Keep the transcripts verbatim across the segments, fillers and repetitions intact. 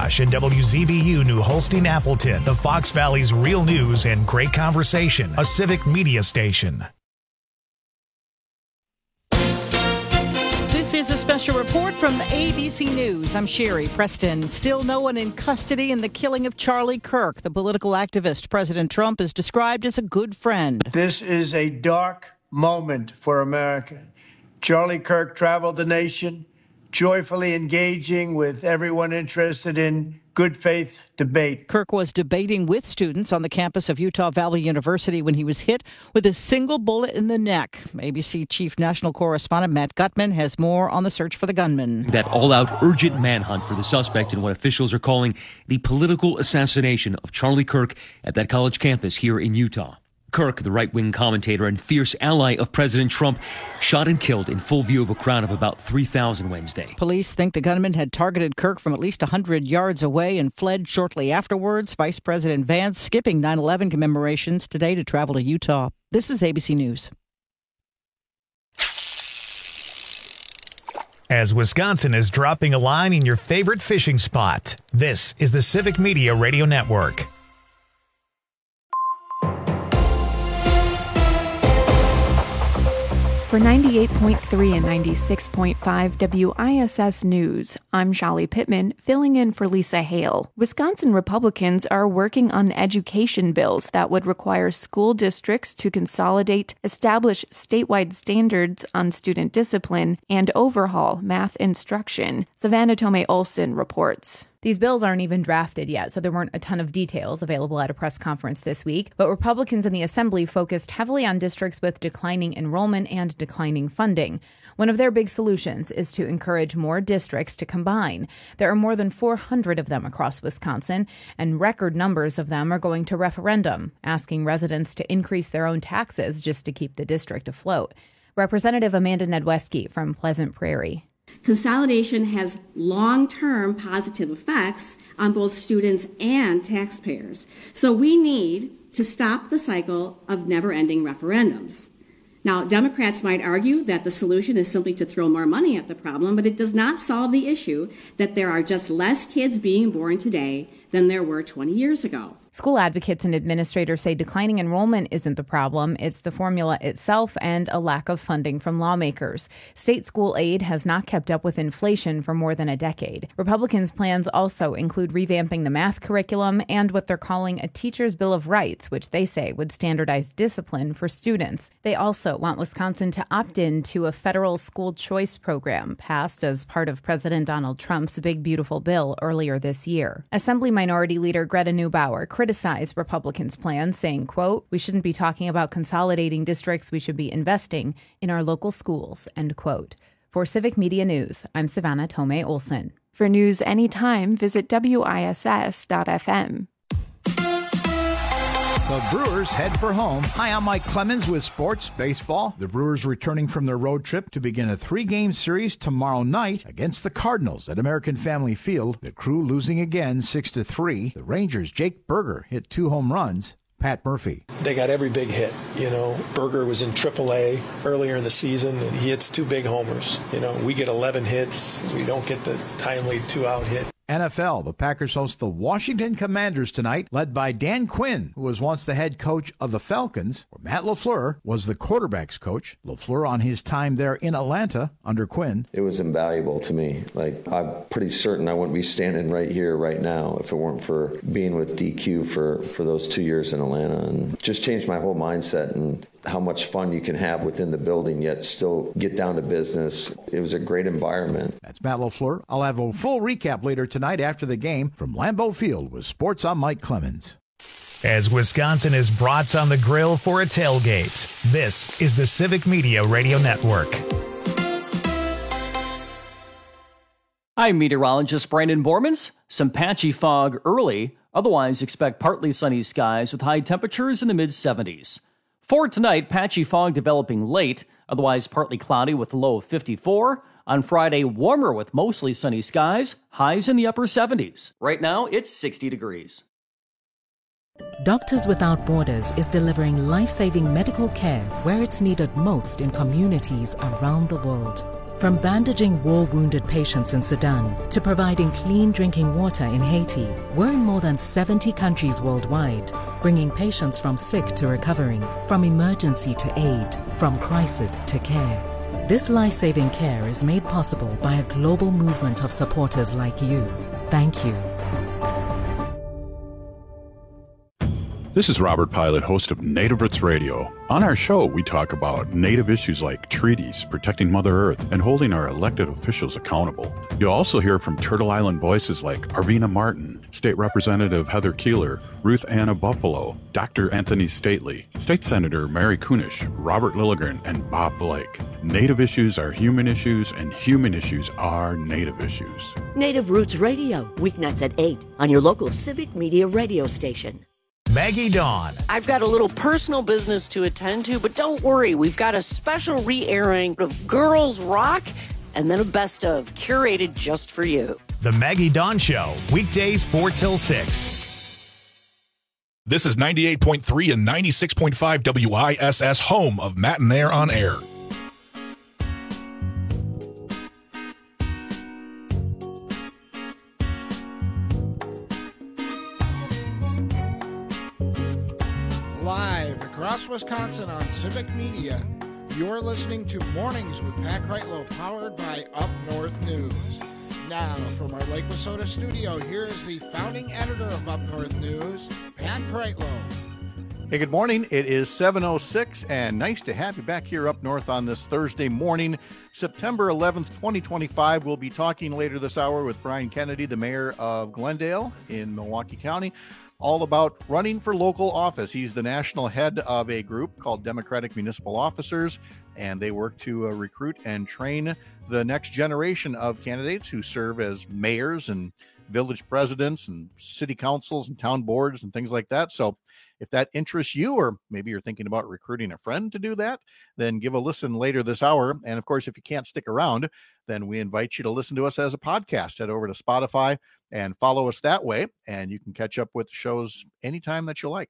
McIntosh and W Z B U New Holstein Appleton, the Fox Valley's real news and great conversation, a civic media station. This is a special report from A B C News. I'm Sherry Preston. Still no one in custody in the killing of Charlie Kirk. The political activist President Trump is described as a good friend. This is a dark moment for America. Charlie Kirk traveled the nation, joyfully engaging with everyone interested in good faith debate. Kirk was debating with students on the campus of Utah Valley University when he was hit with a single bullet in the neck. A B C Chief National Correspondent Matt Gutman has more on the search for the gunman. That all-out urgent manhunt for the suspect in what officials are calling the political assassination of Charlie Kirk at that college campus here in Utah. Kirk, the right-wing commentator and fierce ally of President Trump, shot and killed in full view of a crowd of about three thousand Wednesday. Police think the gunman had targeted Kirk from at least one hundred yards away and fled shortly afterwards. Vice President Vance skipping nine eleven commemorations today to travel to Utah. This is A B C News. As Wisconsin is dropping a line in your favorite fishing spot, this is the Civic Media Radio Network. For ninety-eight point three and ninety-six point five W I S S News, I'm Shallie Pittman, filling in for Lisa Hale. Wisconsin Republicans are working on education bills that would require school districts to consolidate, establish statewide standards on student discipline, and overhaul math instruction. Savannah Tomei Olson reports. These bills aren't even drafted yet, so there weren't a ton of details available at a press conference this week. But Republicans in the Assembly focused heavily on districts with declining enrollment and declining funding. One of their big solutions is to encourage more districts to combine. There are more than four hundred of them across Wisconsin, and record numbers of them are going to referendum, asking residents to increase their own taxes just to keep the district afloat. Representative Amanda Nedweski from Pleasant Prairie. Consolidation has long-term positive effects on both students and taxpayers. So we need to stop the cycle of never-ending referendums. Now, Democrats might argue that the solution is simply to throw more money at the problem, but it does not solve the issue that there are just less kids being born today than there were twenty years ago. School advocates and administrators say declining enrollment isn't the problem. It's the formula itself and a lack of funding from lawmakers. State school aid has not kept up with inflation for more than a decade. Republicans' plans also include revamping the math curriculum and what they're calling a teacher's bill of rights, which they say would standardize discipline for students. They also want Wisconsin to opt in to a federal school choice program passed as part of President Donald Trump's Big Beautiful Bill earlier this year. Assembly Minority Leader Greta Neubauer criticized Republicans' plans, saying, quote, "We shouldn't be talking about consolidating districts. We should be investing in our local schools," end quote. For Civic Media News, I'm Savannah Tomei Olson. For news anytime, visit W I S S dot F M. The Brewers head for home. Hi, I'm Mike Clemens with Sports Baseball. The Brewers returning from their road trip to begin a three-game series tomorrow night against the Cardinals at American Family Field. The Crew losing again six to three. The Rangers' Jake Berger hit two home runs. Pat Murphy. They got every big hit. You know, Berger was in triple A earlier in the season, and he hits two big homers. You know, we get eleven hits. We don't get the timely two-out hit. N F L, the Packers host the Washington Commanders tonight, led by Dan Quinn, who was once the head coach of the Falcons, where Matt LaFleur was the quarterback's coach. LaFleur on his time there in Atlanta under Quinn. It was invaluable to me. Like, I'm pretty certain I wouldn't be standing right here right now if it weren't for being with D Q for, for those two years in Atlanta, and just changed my whole mindset and how much fun you can have within the building, yet still get down to business. It was a great environment. That's Matt LaFleur. I'll have a full recap later tonight after the game from Lambeau Field with Sports. I'm Mike Clemens. As Wisconsin is brats on the grill for a tailgate, this is the Civic Media Radio Network. I'm meteorologist Brandon Bormans. Some patchy fog early. Otherwise, expect partly sunny skies with high temperatures in the mid seventies. For tonight, patchy fog developing late, otherwise partly cloudy with a low of fifty-four. On Friday, warmer with mostly sunny skies, highs in the upper seventies. Right now, it's sixty degrees. Doctors Without Borders is delivering life-saving medical care where it's needed most in communities around the world. From bandaging war-wounded patients in Sudan to providing clean drinking water in Haiti, we're in more than seventy countries worldwide, bringing patients from sick to recovering, from emergency to aid, from crisis to care. This life-saving care is made possible by a global movement of supporters like you. Thank you. This is Robert Pilot, host of Native Roots Radio. On our show, we talk about Native issues like treaties, protecting Mother Earth, and holding our elected officials accountable. You'll also hear from Turtle Island voices like Arvina Martin, State Representative Heather Keeler, Ruth Anna Buffalo, Doctor Anthony Stately, State Senator Mary Kunish, Robert Lilligren, and Bob Blake. Native issues are human issues, and human issues are Native issues. Native Roots Radio, weeknights at eight on your local Civic Media radio station. Maggie Dawn. I've got a little personal business to attend to, but don't worry. We've got a special re-airing of Girls Rock and then a best of curated just for you. The Maggie Dawn Show, weekdays four till six. This is ninety-eight point three and ninety-six point five W I S S, home of Matt and Air on Air. Across Wisconsin on Civic Media, you're listening to Mornings with Pat Kreitlow, powered by Up North News. Now, from our Lake Wissota studio, here is the founding editor of Up North News, Pat Kreitlow. Hey, good morning. It is seven oh six, and nice to have you back here up north on this Thursday morning, September eleventh, twenty twenty-five. We'll be talking later this hour with Brian Kennedy, the mayor of Glendale in Milwaukee County, all about running for local office. He's the national head of a group called Democratic Municipal Officers, and they work to uh, recruit and train the next generation of candidates who serve as mayors and village presidents and city councils and town boards and things like that. So if that interests you, or maybe you're thinking about recruiting a friend to do that, then give a listen later this hour. And of course, if you can't stick around, then we invite you to listen to us as a podcast. Head over to Spotify and follow us that way, and you can catch up with shows anytime that you like.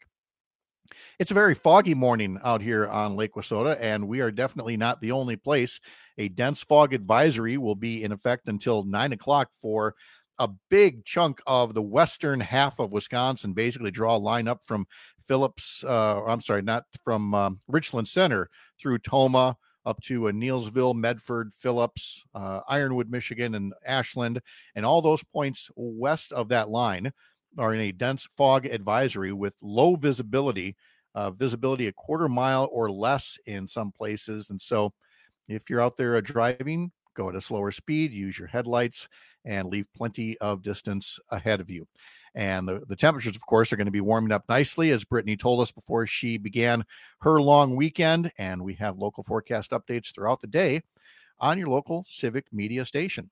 It's a very foggy morning out here on Lake Wissota, and we are definitely not the only place. A dense fog advisory will be in effect until nine o'clock for a big chunk of the western half of Wisconsin. Basically draw a line up from Phillips, uh, I'm sorry, not from um, Richland Center through Toma up to uh, Neilsville, Medford, Phillips, uh, Ironwood, Michigan, and Ashland. And all those points west of that line are in a dense fog advisory with low visibility, uh, visibility a quarter mile or less in some places. And so if you're out there uh, driving, go at a slower speed, use your headlights, and leave plenty of distance ahead of you. And the, the temperatures, of course, are going to be warming up nicely, as Brittany told us before she began her long weekend. And we have local forecast updates throughout the day on your local Civic Media station.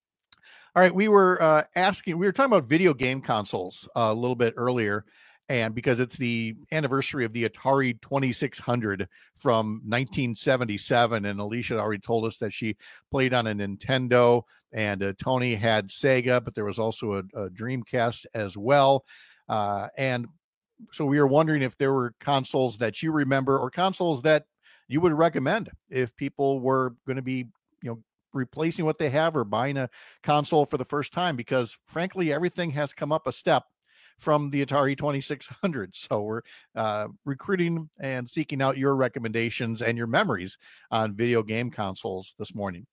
All right, we were uh, asking, we were talking about video game consoles uh, a little bit earlier, and because it's the anniversary of the Atari twenty-six hundred from nineteen seventy-seven, and Alicia already told us that she played on a Nintendo, and uh, Tony had Sega, but there was also a, a Dreamcast as well. Uh, and so we were wondering if there were consoles that you remember, or consoles that you would recommend if people were going to be, you know, replacing what they have or buying a console for the first time, because frankly, everything has come up a step from the Atari twenty-six hundred. So we're uh, recruiting and seeking out your recommendations and your memories on video game consoles this morning.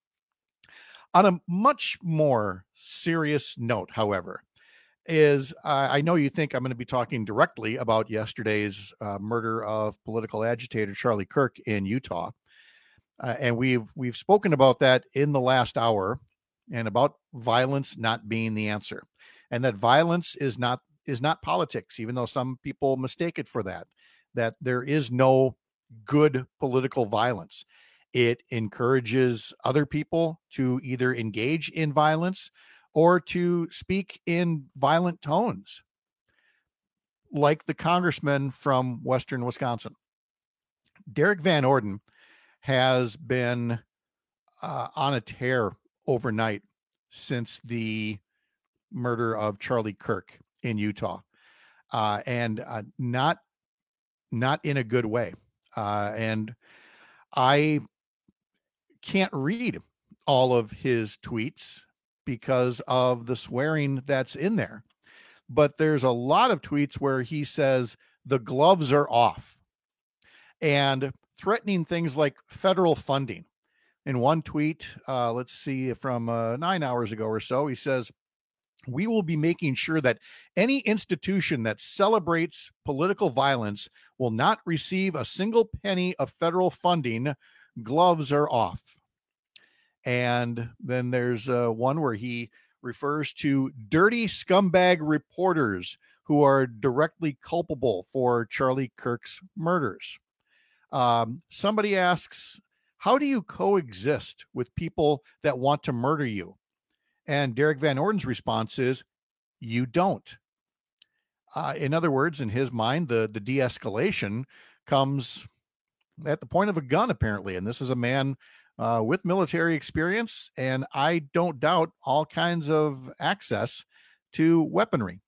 On a much more serious note, however, is uh, I know you think I'm going to be talking directly about yesterday's uh, murder of political agitator Charlie Kirk in Utah. Uh, and we've we've spoken about that in the last hour, and about violence not being the answer, and that violence is not is not politics, even though some people mistake it for that, that there is no good political violence. It encourages other people to either engage in violence or to speak in violent tones, like the congressman from Western Wisconsin. Derek Van Orden has been uh, on a tear overnight since the murder of Charlie Kirk in Utah, uh, and uh, not not in a good way. Uh, and I can't read all of his tweets because of the swearing that's in there. But there's a lot of tweets where he says the gloves are off and threatening things like federal funding. In one tweet, uh, let's see, from uh, nine hours ago or so, he says, "We will be making sure that any institution that celebrates political violence will not receive a single penny of federal funding. Gloves are off." And then there's uh, one where he refers to dirty scumbag reporters who are directly culpable for Charlie Kirk's murders. Um, somebody asks, how do you coexist with people that want to murder you? And Derek Van Orden's response is, you don't. Uh, in other words, in his mind, the, the de-escalation comes at the point of a gun, apparently. And this is a man uh, with military experience, and I don't doubt all kinds of access to weaponry.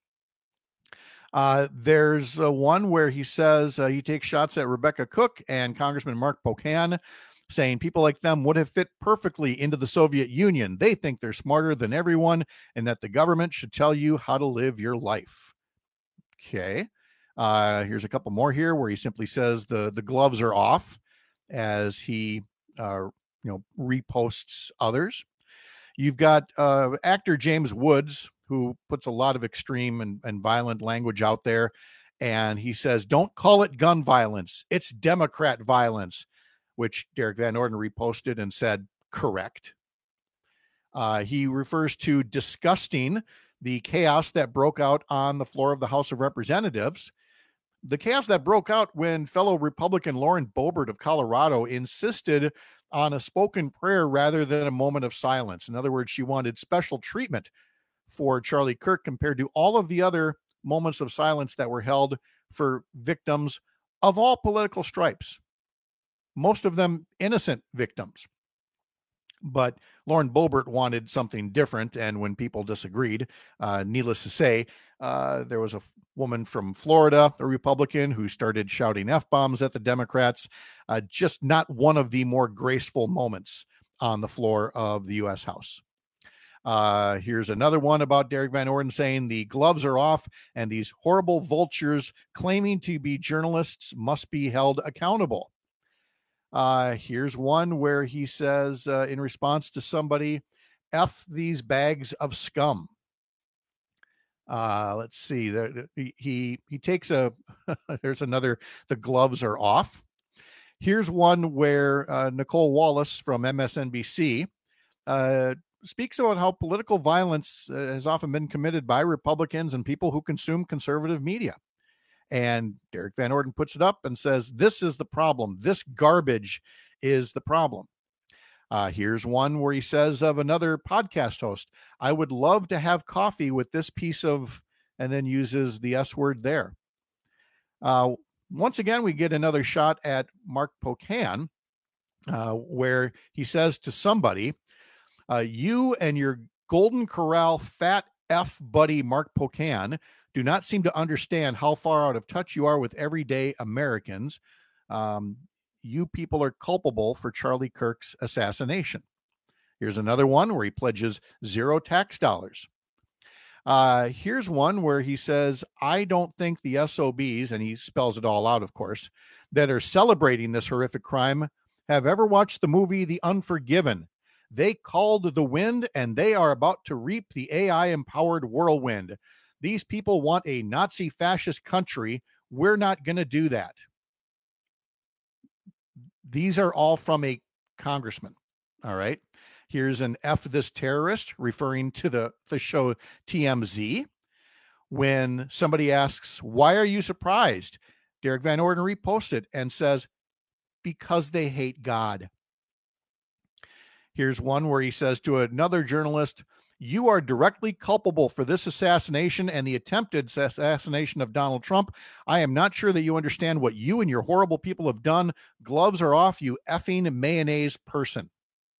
Uh, there's uh, one where he says uh, he takes shots at Rebecca Cook and Congressman Mark Pocan, saying people like them would have fit perfectly into the Soviet Union. They think they're smarter than everyone and that the government should tell you how to live your life. Okay. Uh, here's a couple more here where he simply says the, the gloves are off as he, uh, you know, reposts others. You've got uh, actor James Woods, who puts a lot of extreme and, and violent language out there. And he says, don't call it gun violence. It's Democrat violence, which Derek Van Orden reposted and said, correct. Uh, he refers to disgusting the chaos that broke out on the floor of the House of Representatives. The chaos that broke out when fellow Republican Lauren Boebert of Colorado insisted on a spoken prayer rather than a moment of silence. In other words, she wanted special treatment for Charlie Kirk compared to all of the other moments of silence that were held for victims of all political stripes. Most of them innocent victims. But Lauren Boebert wanted something different, and when people disagreed, uh, needless to say, uh, there was a f- woman from Florida, a Republican, who started shouting F-bombs at the Democrats. Uh, just not one of the more graceful moments on the floor of the U S House. Uh, here's another one about Derek Van Orden saying the gloves are off and these horrible vultures claiming to be journalists must be held accountable. Uh, here's one where he says, uh, in response to somebody, F these bags of scum. Uh, let's see. There, he, he, he takes a, there's another, the gloves are off. Here's one where uh, Nicole Wallace from M S N B C uh, speaks about how political violence uh, has often been committed by Republicans and people who consume conservative media. And Derek Van Orden puts it up and says, this is the problem. This garbage is the problem. Uh, here's one where he says of another podcast host, I would love to have coffee with this piece of, and then uses the S word there. Uh, once again, we get another shot at Mark Pocan, uh, where he says to somebody, uh, you and your Golden Corral fat F buddy Mark Pocan do not seem to understand how far out of touch you are with everyday Americans. Um, you people are culpable for Charlie Kirk's assassination. Here's another one where he pledges zero tax dollars. Uh, here's one where he says, I don't think the S O Bs, and he spells it all out, of course, that are celebrating this horrific crime have ever watched the movie The Unforgiven. They called the wind, and they are about to reap the A I-empowered whirlwind. These people want a Nazi fascist country. We're not going to do that. These are all from a congressman. All right. Here's an F this terrorist referring to the, the show T M Z. When somebody asks, why are you surprised? Derek Van Orden reposted and says, because they hate God. Here's one where he says to another journalist, you are directly culpable for this assassination and the attempted assassination of Donald Trump. I am not sure that you understand what you and your horrible people have done. Gloves are off, you effing mayonnaise person.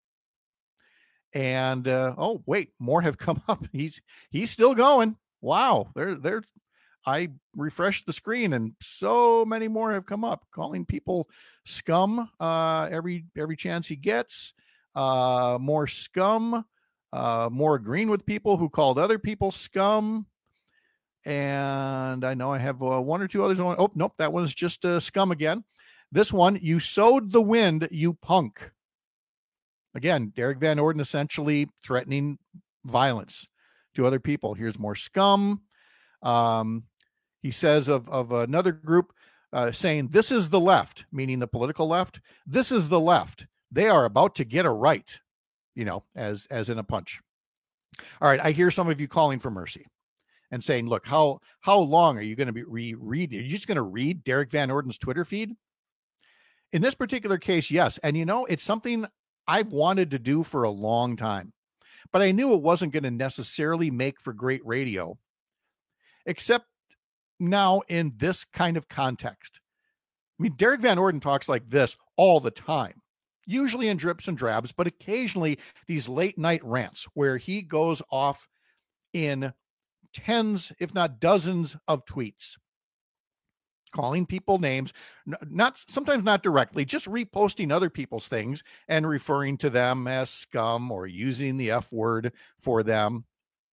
And, uh, oh, wait, more have come up. He's he's still going. Wow. There, there. I refreshed the screen and so many more have come up, calling people scum uh, every every chance he gets. uh, more scum, uh, more agreeing with people who called other people scum. And I know I have uh, one or two others. Oh, nope, that one's just uh, scum again. This one, you sowed the wind, you punk. Again, Derek Van Orden essentially threatening violence to other people. Here's more scum. Um, he says of, of another group, Uh, saying this is the left, meaning the political left. This is the left. They are about to get a right, you know, as as in a punch. All right, I hear some of you calling for mercy and saying, look, how how long are you going to be re read? Are you just going to read Derek Van Orden's Twitter feed? In this particular case, yes. And you know, it's something I've wanted to do for a long time, but I knew it wasn't going to necessarily make for great radio, except now in this kind of context. I mean, Derek Van Orden talks like this all the time, usually in drips and drabs, but occasionally these late night rants where he goes off in tens, if not dozens of tweets, calling people names, not sometimes not directly, just reposting other people's things and referring to them as scum or using the F word for them.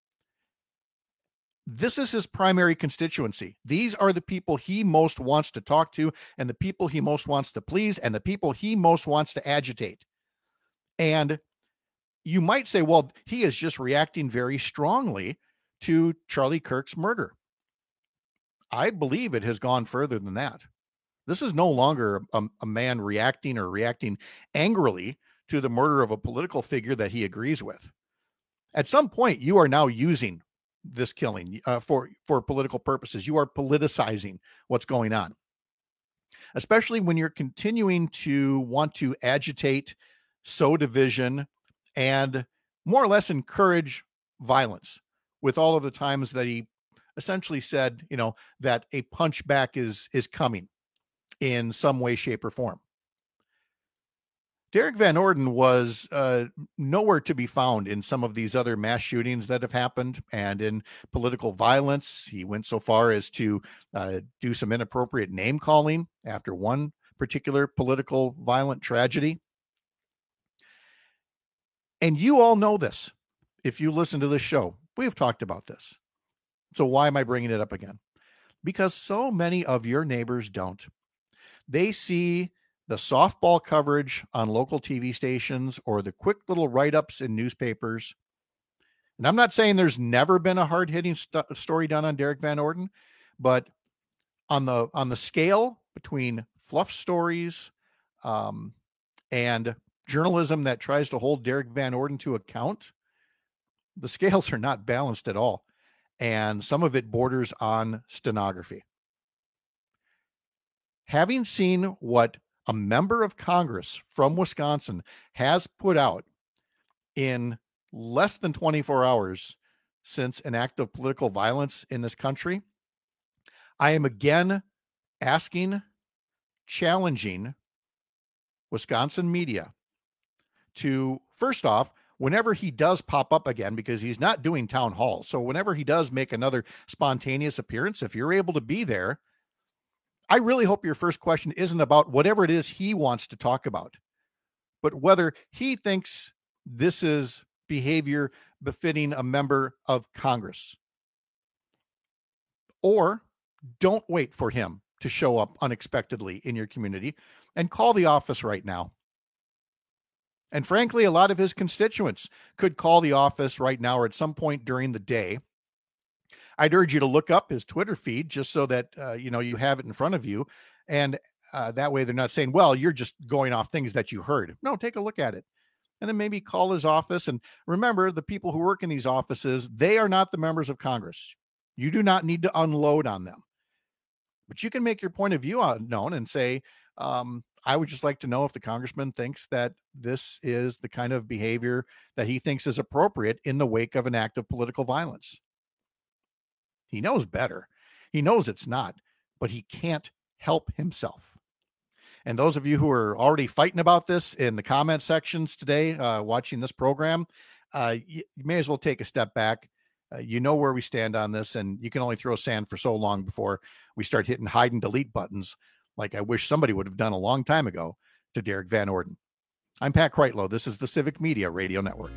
This is his primary constituency. These are the people he most wants to talk to and the people he most wants to please and the people he most wants to agitate. And you might say, well, he is just reacting very strongly to Charlie Kirk's murder. I believe it has gone further than that. This is no longer a, a man reacting or reacting angrily to the murder of a political figure that he agrees with. At some point, you are now using this killing uh, for, for political purposes. You are politicizing what's going on, especially when you're continuing to want to agitate, sow division, and more or less encourage violence with all of the times that he essentially said, you know, that a punchback is, is coming in some way, shape, or form. Derek Van Orden was uh, nowhere to be found in some of these other mass shootings that have happened and in political violence. He went so far as to uh, do some inappropriate name calling after one particular political violent tragedy. And you all know this. If you listen to this show, we've talked about this. So why am I bringing it up again? Because so many of your neighbors don't. They see the softball coverage on local T V stations or the quick little write-ups in newspapers. And I'm not saying there's never been a hard-hitting st- story done on Derek Van Orden, but on the on the scale between fluff stories um, and journalism that tries to hold Derek Van Orden to account, the scales are not balanced at all. And some of it borders on stenography. Having seen what a member of Congress from Wisconsin has put out in less than twenty-four hours since an act of political violence in this country, I am again asking, challenging Wisconsin media to, first off, whenever he does pop up again, because he's not doing town halls. So whenever he does make another spontaneous appearance, if you're able to be there, I really hope your first question isn't about whatever it is he wants to talk about, but whether he thinks this is behavior befitting a member of Congress. Or don't wait for him to show up unexpectedly in your community and call the office right now. And frankly, a lot of his constituents could call the office right now or at some point during the day. I'd urge you to look up his Twitter feed just so that, uh, you know, you have it in front of you. And uh, that way they're not saying, well, you're just going off things that you heard. No, take a look at it. And then maybe call his office. And remember, the people who work in these offices, they are not the members of Congress. You do not need to unload on them. But you can make your point of view known and say, um, I would just like to know if the congressman thinks that this is the kind of behavior that he thinks is appropriate in the wake of an act of political violence. He knows better. He knows it's not, but he can't help himself. And those of you who are already fighting about this in the comment sections today, uh, watching this program, uh, you, you may as well take a step back. Uh, you know where we stand on this, and you can only throw sand for so long before we start hitting hide and delete buttons, like I wish somebody would have done a long time ago to Derek Van Orden. I'm Pat Kreitlow. This is the Civic Media Radio Network.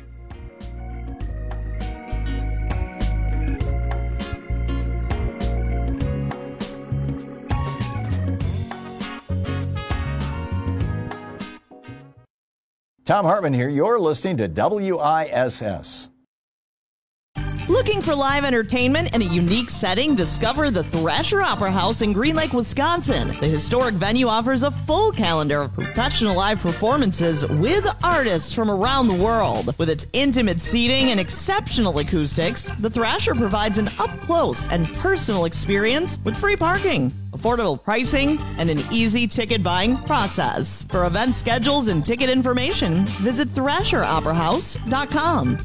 Tom Hartman here. You're listening to W I S S. Looking for live entertainment in a unique setting? Discover the Thrasher Opera House in Green Lake, Wisconsin. The historic venue offers a full calendar of professional live performances with artists from around the world. With its intimate seating and exceptional acoustics, the Thrasher provides an up-close and personal experience with free parking, affordable pricing, and an easy ticket buying process. For event schedules and ticket information, visit thrasher opera house dot com.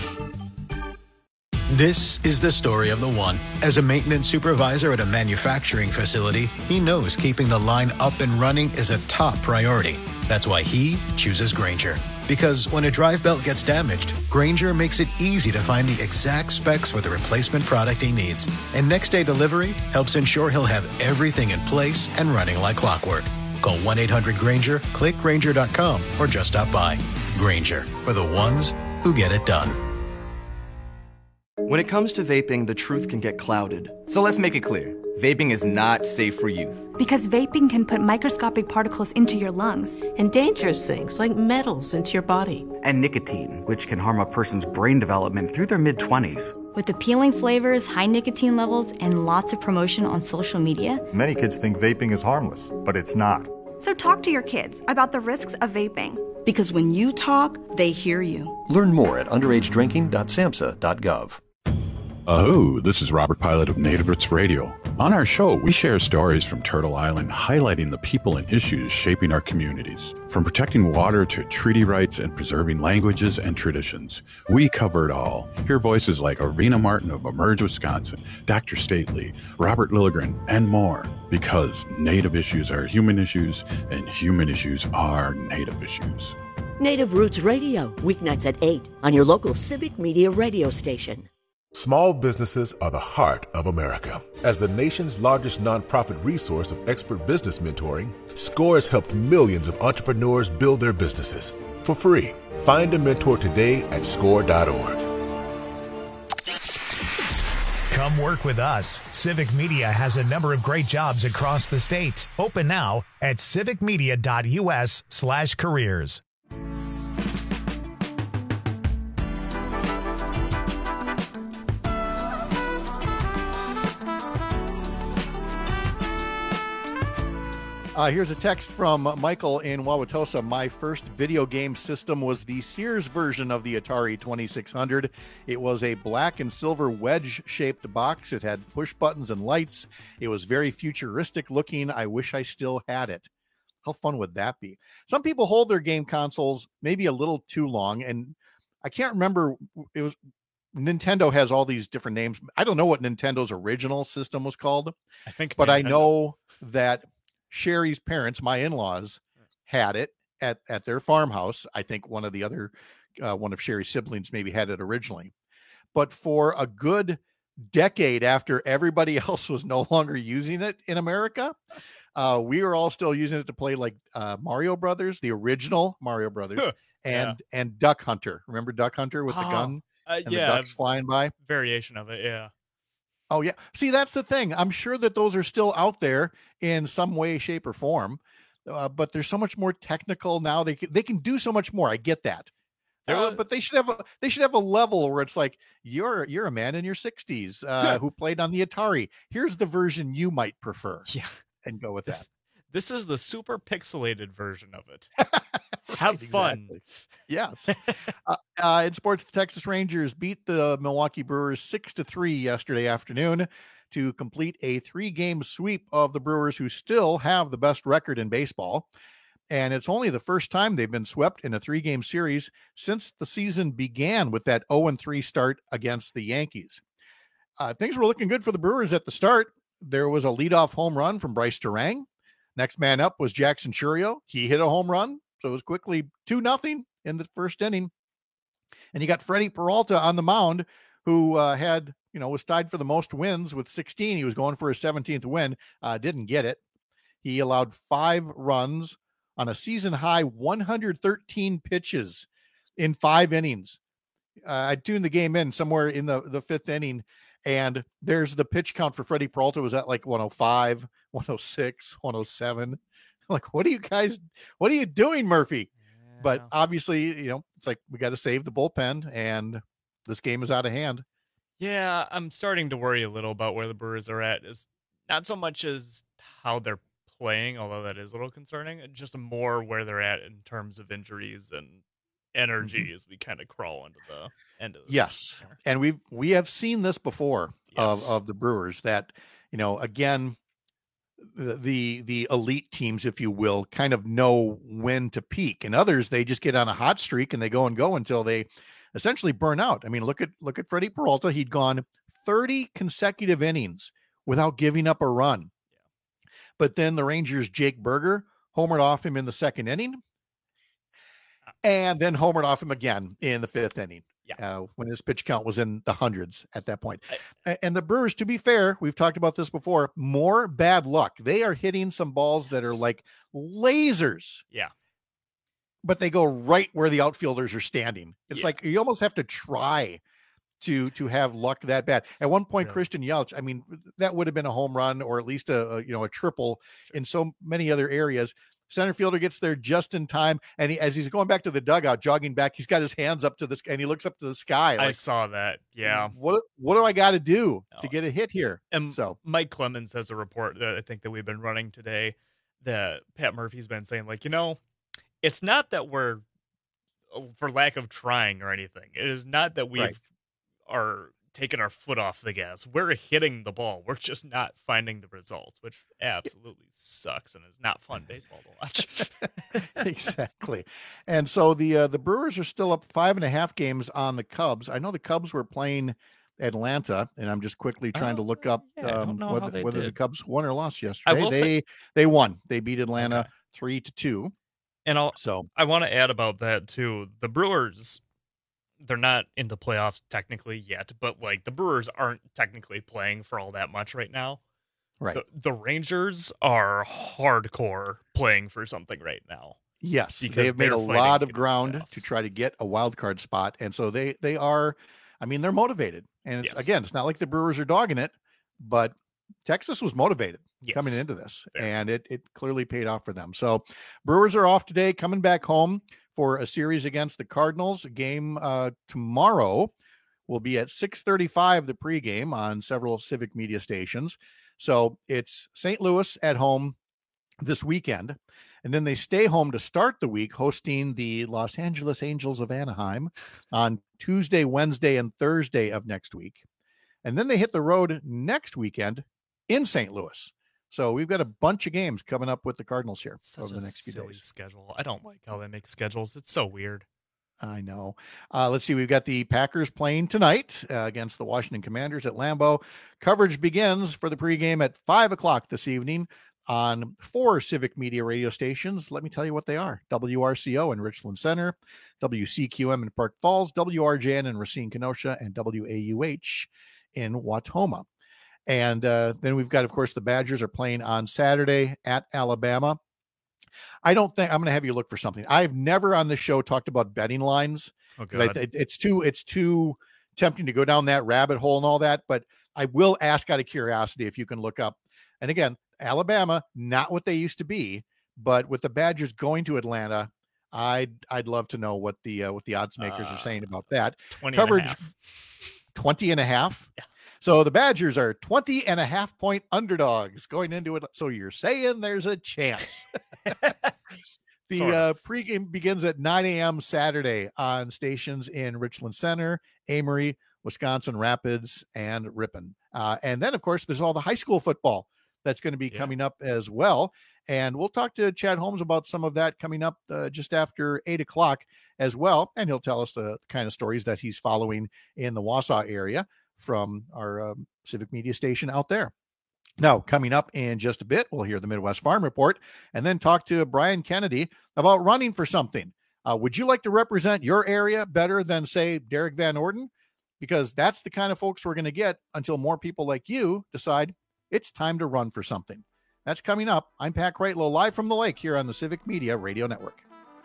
This is the story of the one. As a maintenance supervisor at a manufacturing facility, he knows keeping the line up and running is a top priority. That's why he chooses Grainger. Because when a drive belt gets damaged, Grainger makes it easy to find the exact specs for the replacement product he needs. And next day delivery helps ensure he'll have everything in place and running like clockwork. Call one eight hundred Grainger, click Grainger dot com, or just stop by. Grainger, for the ones who get it done. When it comes to vaping, the truth can get clouded. So let's make it clear. Vaping is not safe for youth. Because vaping can put microscopic particles into your lungs. And dangerous things like metals into your body. And nicotine, which can harm a person's brain development through their mid-twenties. With appealing flavors, high nicotine levels, and lots of promotion on social media. Many kids think vaping is harmless, but it's not. So talk to your kids about the risks of vaping. Because when you talk, they hear you. Learn more at underage drinking dot samhsa dot gov. Oh, this is Robert Pilot of Native Roots Radio. On our show, we share stories from Turtle Island highlighting the people and issues shaping our communities. From protecting water to treaty rights and preserving languages and traditions, we cover it all. Hear voices like Arena Martin of Emerge, Wisconsin, Doctor Stately, Robert Lilligren, and more. Because Native issues are human issues, and human issues are Native issues. Native Roots Radio, weeknights at eight on your local Civic Media radio station. Small businesses are the heart of America. As the nation's largest nonprofit resource of expert business mentoring, SCORE has helped millions of entrepreneurs build their businesses for free. Find a mentor today at score dot org. Come work with us. Civic Media has a number of great jobs across the state. Open now at civic media dot u s slash careers. Uh, here's a text from Michael in Wauwatosa. My first video game system was the Sears version of the Atari twenty-six hundred. It was a black and silver wedge-shaped box. It had push buttons and lights. It was very futuristic looking. I wish I still had it. How fun would that be? Some people hold their game consoles maybe a little too long, and I can't remember. It was Nintendo has all these different names. I don't know what Nintendo's original system was called. I think, but Nintendo. I know that Sherry's parents, my in-laws, had it at, at their farmhouse. I think one of the other, uh, one of Sherry's siblings maybe had it originally. But for a good decade after everybody else was no longer using it in America, uh, we were all still using it to play like uh, Mario Brothers, the original Mario Brothers, and yeah. and Duck Hunter. Remember Duck Hunter with oh, the gun uh, and yeah, the ducks flying by? Variation of it, yeah. Oh, yeah. See, that's the thing. I'm sure that those are still out there in some way, shape, or form. Uh, but there's so much more technical now. They can, they can do so much more. I get that. Uh, but they should have a they should have a level where it's like you're you're a man in your sixties uh, who played on the Atari. Here's the version you might prefer. Yeah, and go with this, that. This is the super pixelated version of it. Have right, fun. Exactly. Yes. uh, uh, in sports, the Texas Rangers beat the Milwaukee Brewers six to three yesterday afternoon to complete a three-game sweep of the Brewers, who still have the best record in baseball. And it's only the first time they've been swept in a three-game series since the season began with that oh and three start against the Yankees. Uh, things were looking good for the Brewers at the start. There was a leadoff home run from Bryce Durang. Next man up was Jackson Chourio. He hit a home run. So it was quickly two nothing in the first inning. And you got Freddie Peralta on the mound, who uh, had, you know, was tied for the most wins with sixteen. He was going for his seventeenth win. Uh, didn't get it. He allowed five runs, on a season high one hundred thirteen pitches in five innings. Uh, I tuned the game in somewhere in the, the fifth inning, and there's the pitch count for Freddie Peralta was at like one oh five, one oh six, one oh seven. Like, what are you guys, what are you doing, Murphy? Yeah. But obviously, you know, it's like we got to save the bullpen, and this game is out of hand. Yeah, I'm starting to worry a little about where the Brewers are at. Is not so much as how they're playing, although that is a little concerning, just more where they're at in terms of injuries and energy mm-hmm. as we kind of crawl into the end of the yes season. And we've we have seen this before yes. of, of the Brewers, that, you know, again, the, the the elite teams, if you will, kind of know when to peak, and others, they just get on a hot streak and they go and go until they essentially burn out. I mean, look at look at Freddie Peralta. He'd gone thirty consecutive innings without giving up a run. Yeah. But then the Rangers' Jake Berger homered off him in the second inning, and then homered off him again in the fifth inning. Yeah. Uh, when his pitch count was in the hundreds at that point. I, and the Brewers, to be fair, we've talked about this before, more bad luck. They are hitting some balls yes. that are like lasers. Yeah. But they go right where the outfielders are standing. It's yeah. like you almost have to try to to have luck that bad. At one point, really? Christian Yelich, I mean, that would have been a home run or at least a, a you know a triple sure. in so many other areas. Center fielder gets there just in time, and he, as he's going back to the dugout, jogging back, he's got his hands up to the sky, and he looks up to the sky. Like, I saw that. Yeah. What what do I got to do no. to get a hit here? And so Mike Clemens has a report that I think that we've been running today that Pat Murphy's been saying, like, you know, it's not that we're for lack of trying or anything. It is not that we right. are taking our foot off the gas. We're hitting the ball. We're just not finding the results, which absolutely sucks and is not fun baseball to watch. Exactly. And so the uh, the Brewers are still up five and a half games on the Cubs. I know the Cubs were playing Atlanta, and I'm just quickly trying oh, to look up yeah, um, whether, whether the Cubs won or lost yesterday. I will they say, they won. They beat Atlanta okay. three to two. And I'll, so I want to add about that too. The Brewers, they're not in the playoffs technically yet, but like the Brewers aren't technically playing for all that much right now. Right. The, the Rangers are hardcore playing for something right now. Yes, they have made a lot of ground to try to get a wild card spot, and so they they are. I mean, they're motivated, and it's yes. again, it's not like the Brewers are dogging it, but Texas was motivated yes. coming into this, there. and it it clearly paid off for them. So, Brewers are off today, coming back home for a series against the Cardinals. A game uh, tomorrow will be at six thirty-five, the pregame on several Civic Media stations. So it's Saint Louis at home this weekend, and then they stay home to start the week, hosting the Los Angeles Angels of Anaheim on Tuesday, Wednesday, and Thursday of next week. And then they hit the road next weekend in Saint Louis. So we've got a bunch of games coming up with the Cardinals here Such over the next few silly days. Schedule. I don't like how they make schedules. It's so weird. I know. Uh, let's see. We've got the Packers playing tonight uh, against the Washington Commanders at Lambeau. Coverage begins for the pregame at five o'clock this evening on four Civic Media radio stations. Let me tell you what they are. W R C O in Richland Center, W C Q M in Park Falls, W R J N in Racine Kenosha, and W A U H in Watoma. And uh, then we've got, of course, the Badgers are playing on Saturday at Alabama. I don't think I'm going to have you look for something. I've never on this show talked about betting lines because oh, it, it's too it's too tempting to go down that rabbit hole and all that. But I will ask out of curiosity if you can look up. And again, Alabama, not what they used to be, but with the Badgers going to Atlanta, I'd I'd love to know what the uh, what the odds makers uh, are saying about that. twenty Coverage and a half. twenty and a half. Yeah. So the Badgers are twenty and a half point underdogs going into it. So you're saying there's a chance. The sort uh, of. pregame begins at nine a.m. Saturday on stations in Richland Center, Amory, Wisconsin Rapids, and Ripon. Uh, and then, of course, there's all the high school football that's going to be Yeah. coming up as well. And we'll talk to Chad Holmes about some of that coming up uh, just after eight o'clock as well. And he'll tell us the kind of stories that he's following in the Wausau area from our um, Civic Media station out there. Now, coming up in just a bit, we'll hear the Midwest Farm Report and then talk to Brian Kennedy about running for something. Uh, would you like to represent your area better than, say, Derek Van Orden? Because that's the kind of folks we're going to get until more people like you decide it's time to run for something. That's coming up. I'm Pat Kreitlow, live from the lake here on the Civic Media Radio Network.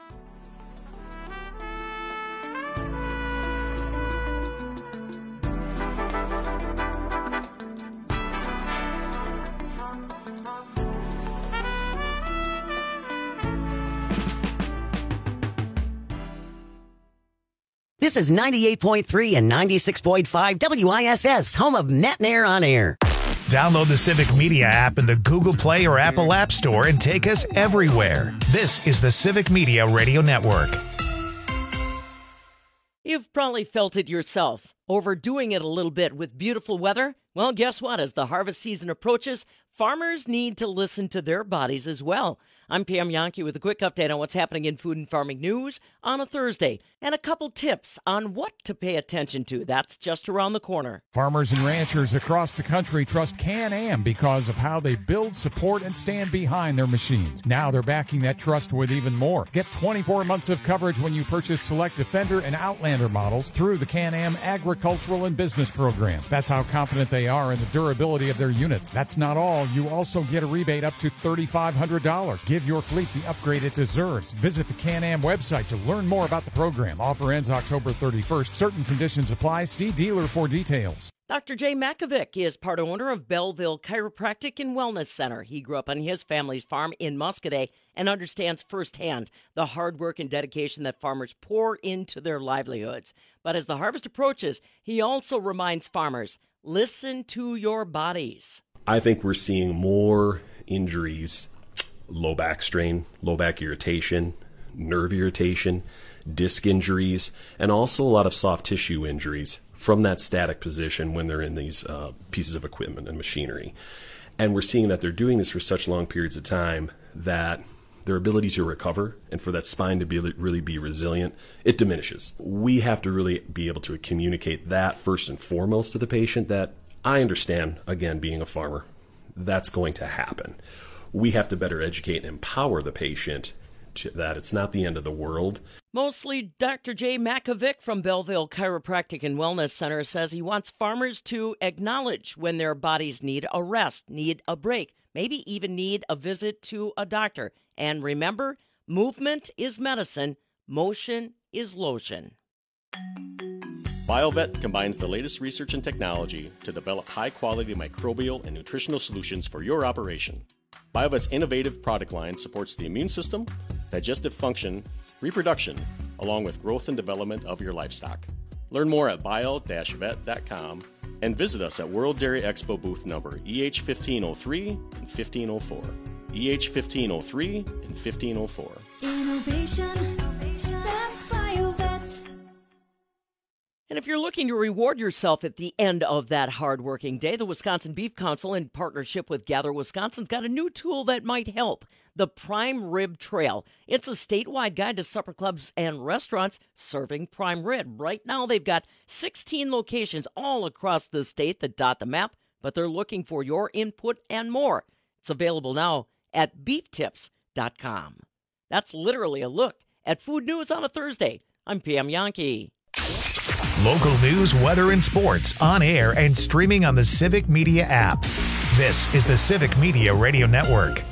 This is ninety-eight point three and ninety-six point five W I S S, home of Net and Air on Air. Download the Civic Media app in the Google Play or Apple App Store and take us everywhere. This is the Civic Media Radio Network. You've probably felt it yourself, overdoing it a little bit with beautiful weather. Well, guess what? As the harvest season approaches, farmers need to listen to their bodies as well. I'm Pam Yankee with a quick update on what's happening in food and farming news on a Thursday, and a couple tips on what to pay attention to. That's just around the corner. Farmers and ranchers across the country trust Can-Am because of how they build, support, and stand behind their machines. Now they're backing that trust with even more. Get twenty-four months of coverage when you purchase select Defender and Outlander models through the Can-Am Agricultural and Business Program. That's how confident they are in the durability of their units. That's not all. You also get a rebate up to three thousand five hundred dollars. Give your fleet the upgrade it deserves. Visit the Can-Am website to learn more about the program. Offer ends October thirty-first. Certain conditions apply. See dealer for details. Doctor Jay Makovic is part owner of Belleville Chiropractic and Wellness Center. He grew up on his family's farm in Muscoda and understands firsthand the hard work and dedication that farmers pour into their livelihoods. But as the harvest approaches, he also reminds farmers, listen to your bodies. I think we're seeing more injuries, low back strain, low back irritation, nerve irritation, disc injuries, and also a lot of soft tissue injuries from that static position when they're in these uh, pieces of equipment and machinery. And we're seeing that they're doing this for such long periods of time that their ability to recover and for that spine to be really be resilient, it diminishes. We have to really be able to communicate that first and foremost to the patient, that I understand, again, being a farmer, that's going to happen. We have to better educate and empower the patient to, that it's not the end of the world. Mostly Doctor Jay Makovic from Belleville Chiropractic and Wellness Center says he wants farmers to acknowledge when their bodies need a rest, need a break, maybe even need a visit to a doctor. And remember, movement is medicine, motion is lotion. BioVet combines the latest research and technology to develop high-quality microbial and nutritional solutions for your operation. BioVet's innovative product line supports the immune system, digestive function, reproduction, along with growth and development of your livestock. Learn more at bio dash vet dot com and visit us at World Dairy Expo booth number E H fifteen oh three and fifteen oh four. E H fifteen oh three and fifteen oh four. Innovation, that's BioVet. And if you're looking to reward yourself at the end of that hard-working day, the Wisconsin Beef Council, in partnership with Gather Wisconsin's got a new tool that might help, the Prime Rib Trail. It's a statewide guide to supper clubs and restaurants serving prime rib. Right now, they've got sixteen locations all across the state that dot the map, but they're looking for your input and more. It's available now at beef tips dot com. That's literally a look at food news on a Thursday. I'm Pam Yankee. Local news, weather, and sports on air and streaming on the Civic Media app. This is the Civic Media Radio Network.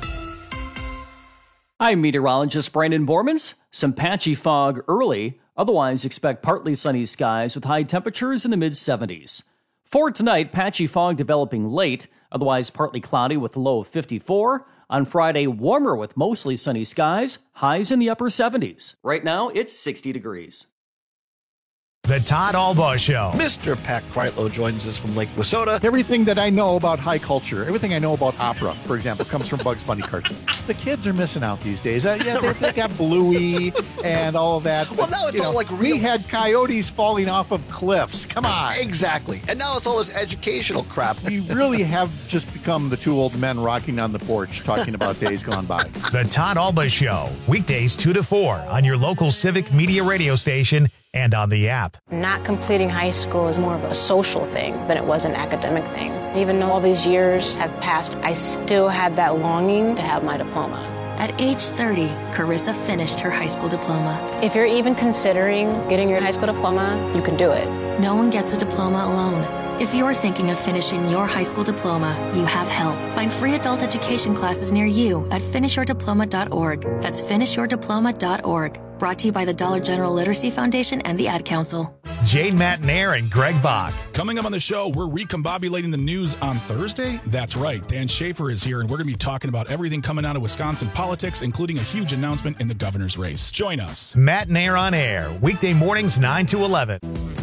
I'm meteorologist Brandon Bormans. Some patchy fog early. Otherwise, expect partly sunny skies with high temperatures in the mid seventies. For tonight, patchy fog developing late. Otherwise, partly cloudy with a low of fifty-four. On Friday, warmer with mostly sunny skies. Highs in the upper seventies. Right now, it's sixty degrees. The Todd Albaugh Show. Mister Pat Kreitlow joins us from Lake Wissota. Everything that I know about high culture, everything I know about opera, for example, comes from Bugs Bunny cartoons. The kids are missing out these days. Uh, yeah, they, they got Bluey and all of that. Well, now it's you all know, like real. We had coyotes falling off of cliffs. Come on. Exactly. And now it's all this educational crap. We really have just become the two old men rocking on the porch talking about days gone by. The Todd Albaugh Show. Weekdays two to four on your local Civic Media radio station and on the app. Not completing high school is more of a social thing than it was an academic thing. Even though all these years have passed, I still had that longing to have my diploma. At age thirty, Carissa finished her high school diploma. If you're even considering getting your high school diploma, you can do it. No one gets a diploma alone. If you're thinking of finishing your high school diploma, you have help. Find free adult education classes near you at finish your diploma dot org. That's finish your diploma dot org. Brought to you by the Dollar General Literacy Foundation and the Ad Council. Jane Matnair and Greg Bach. Coming up on the show, we're recombobulating the news on Thursday. That's right. Dan Schaefer is here, and we're going to be talking about everything coming out of Wisconsin politics, including a huge announcement in the governor's race. Join us. Matnair on air, weekday mornings nine to eleven.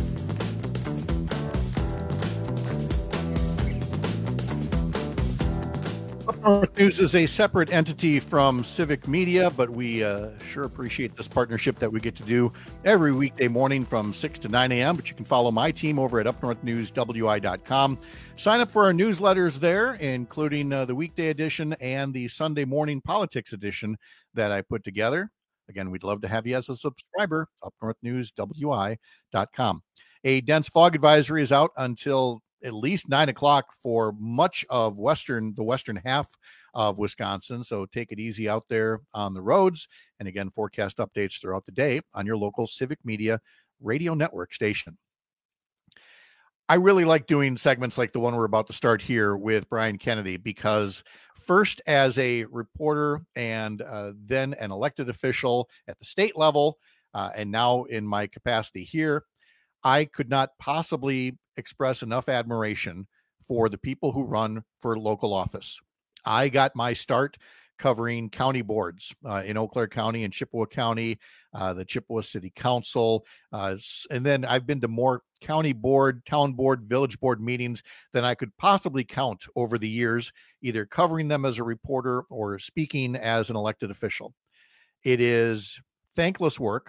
News is a separate entity from Civic Media, but we uh, sure appreciate this partnership that we get to do every weekday morning from six to nine a.m. But you can follow my team over at up north news w i dot com. Sign up for our newsletters there, including uh, the weekday edition and the Sunday morning politics edition that I put together. Again, we'd love to have you as a subscriber, up north news w i dot com. A dense fog advisory is out until at least nine o'clock for much of western, the western half of Wisconsin. So take it easy out there on the roads. And again, forecast updates throughout the day on your local Civic Media radio network station. I really like doing segments like the one we're about to start here with Brian Kennedy, because first as a reporter and uh, then an elected official at the state level, uh, and now in my capacity here, I could not possibly express enough admiration for the people who run for local office. I got my start covering county boards uh, in Eau Claire County and Chippewa County, uh, the Chippewa City Council. Uh, and then I've been to more county board, town board, village board meetings than I could possibly count over the years, either covering them as a reporter or speaking as an elected official. It is thankless work,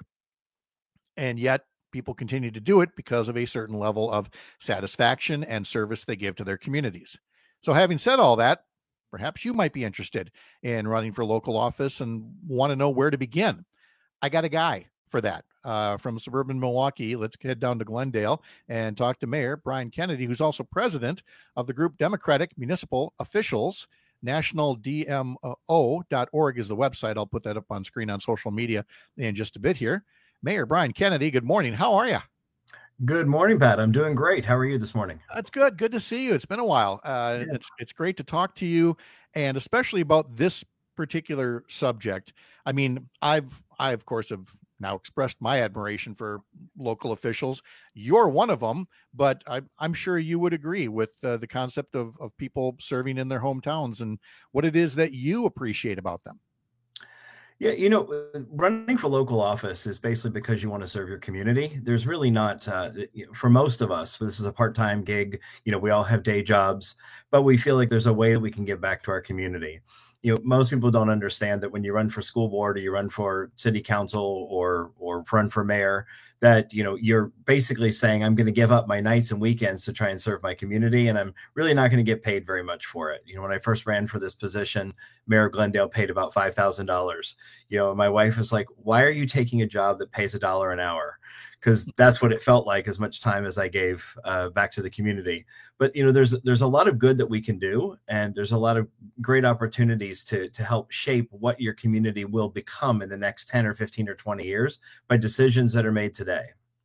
and yet people continue to do it because of a certain level of satisfaction and service they give to their communities. So having said all that, perhaps you might be interested in running for local office and want to know where to begin. I got a guy for that uh, from suburban Milwaukee. Let's head down to Glendale and talk to Mayor Brian Kennedy, who's also president of the group Democratic Municipal Officials. national d m o dot org is the website. I'll put that up on screen on social media in just a bit here. Mayor Brian Kennedy, good morning. How are you? Good morning, Pat. I'm doing great. How are you this morning? That's good. Good to see you. It's been a while. Uh, yeah. It's it's great to talk to you, and especially about this particular subject. I mean, I've I of course have now expressed my admiration for local officials. You're one of them, but I, I'm sure you would agree with uh, the concept of of people serving in their hometowns and what it is that you appreciate about them. Yeah, you know, running for local office is basically because you want to serve your community. There's really not, uh, for most of us, this is a part-time gig. You know, we all have day jobs, but we feel like there's a way that we can give back to our community. You know, most people don't understand that when you run for school board or you run for city council or or run for mayor, that, you know, you're basically saying, I'm going to give up my nights and weekends to try and serve my community, and I'm really not going to get paid very much for it. You know, when I first ran for this position, Mayor of Glendale paid about five thousand dollars. You know, my wife was like, why are you taking a job that pays a dollar an hour? Because that's what it felt like, as much time as I gave uh, back to the community. But, you know, there's there's a lot of good that we can do, and there's a lot of great opportunities to to help shape what your community will become in the next ten or fifteen or twenty years by decisions that are made today.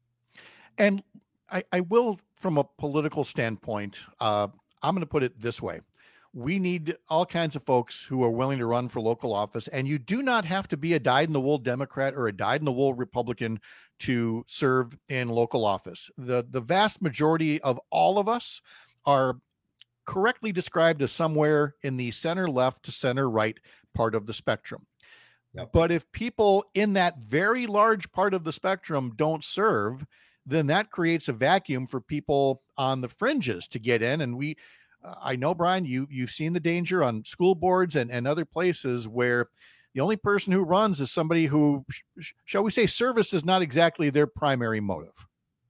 And I, I will, from a political standpoint, uh, I'm going to put it this way. We need all kinds of folks who are willing to run for local office, and you do not have to be a dyed-in-the-wool Democrat or a dyed-in-the-wool Republican to serve in local office. The, the vast majority of all of us are correctly described as somewhere in the center-left to center-right part of the spectrum. Yep. But if people in that very large part of the spectrum don't serve, then that creates a vacuum for people on the fringes to get in, and we... I know, Brian, you, you've seen the danger on school boards and, and other places where the only person who runs is somebody who, sh- shall we say, service is not exactly their primary motive.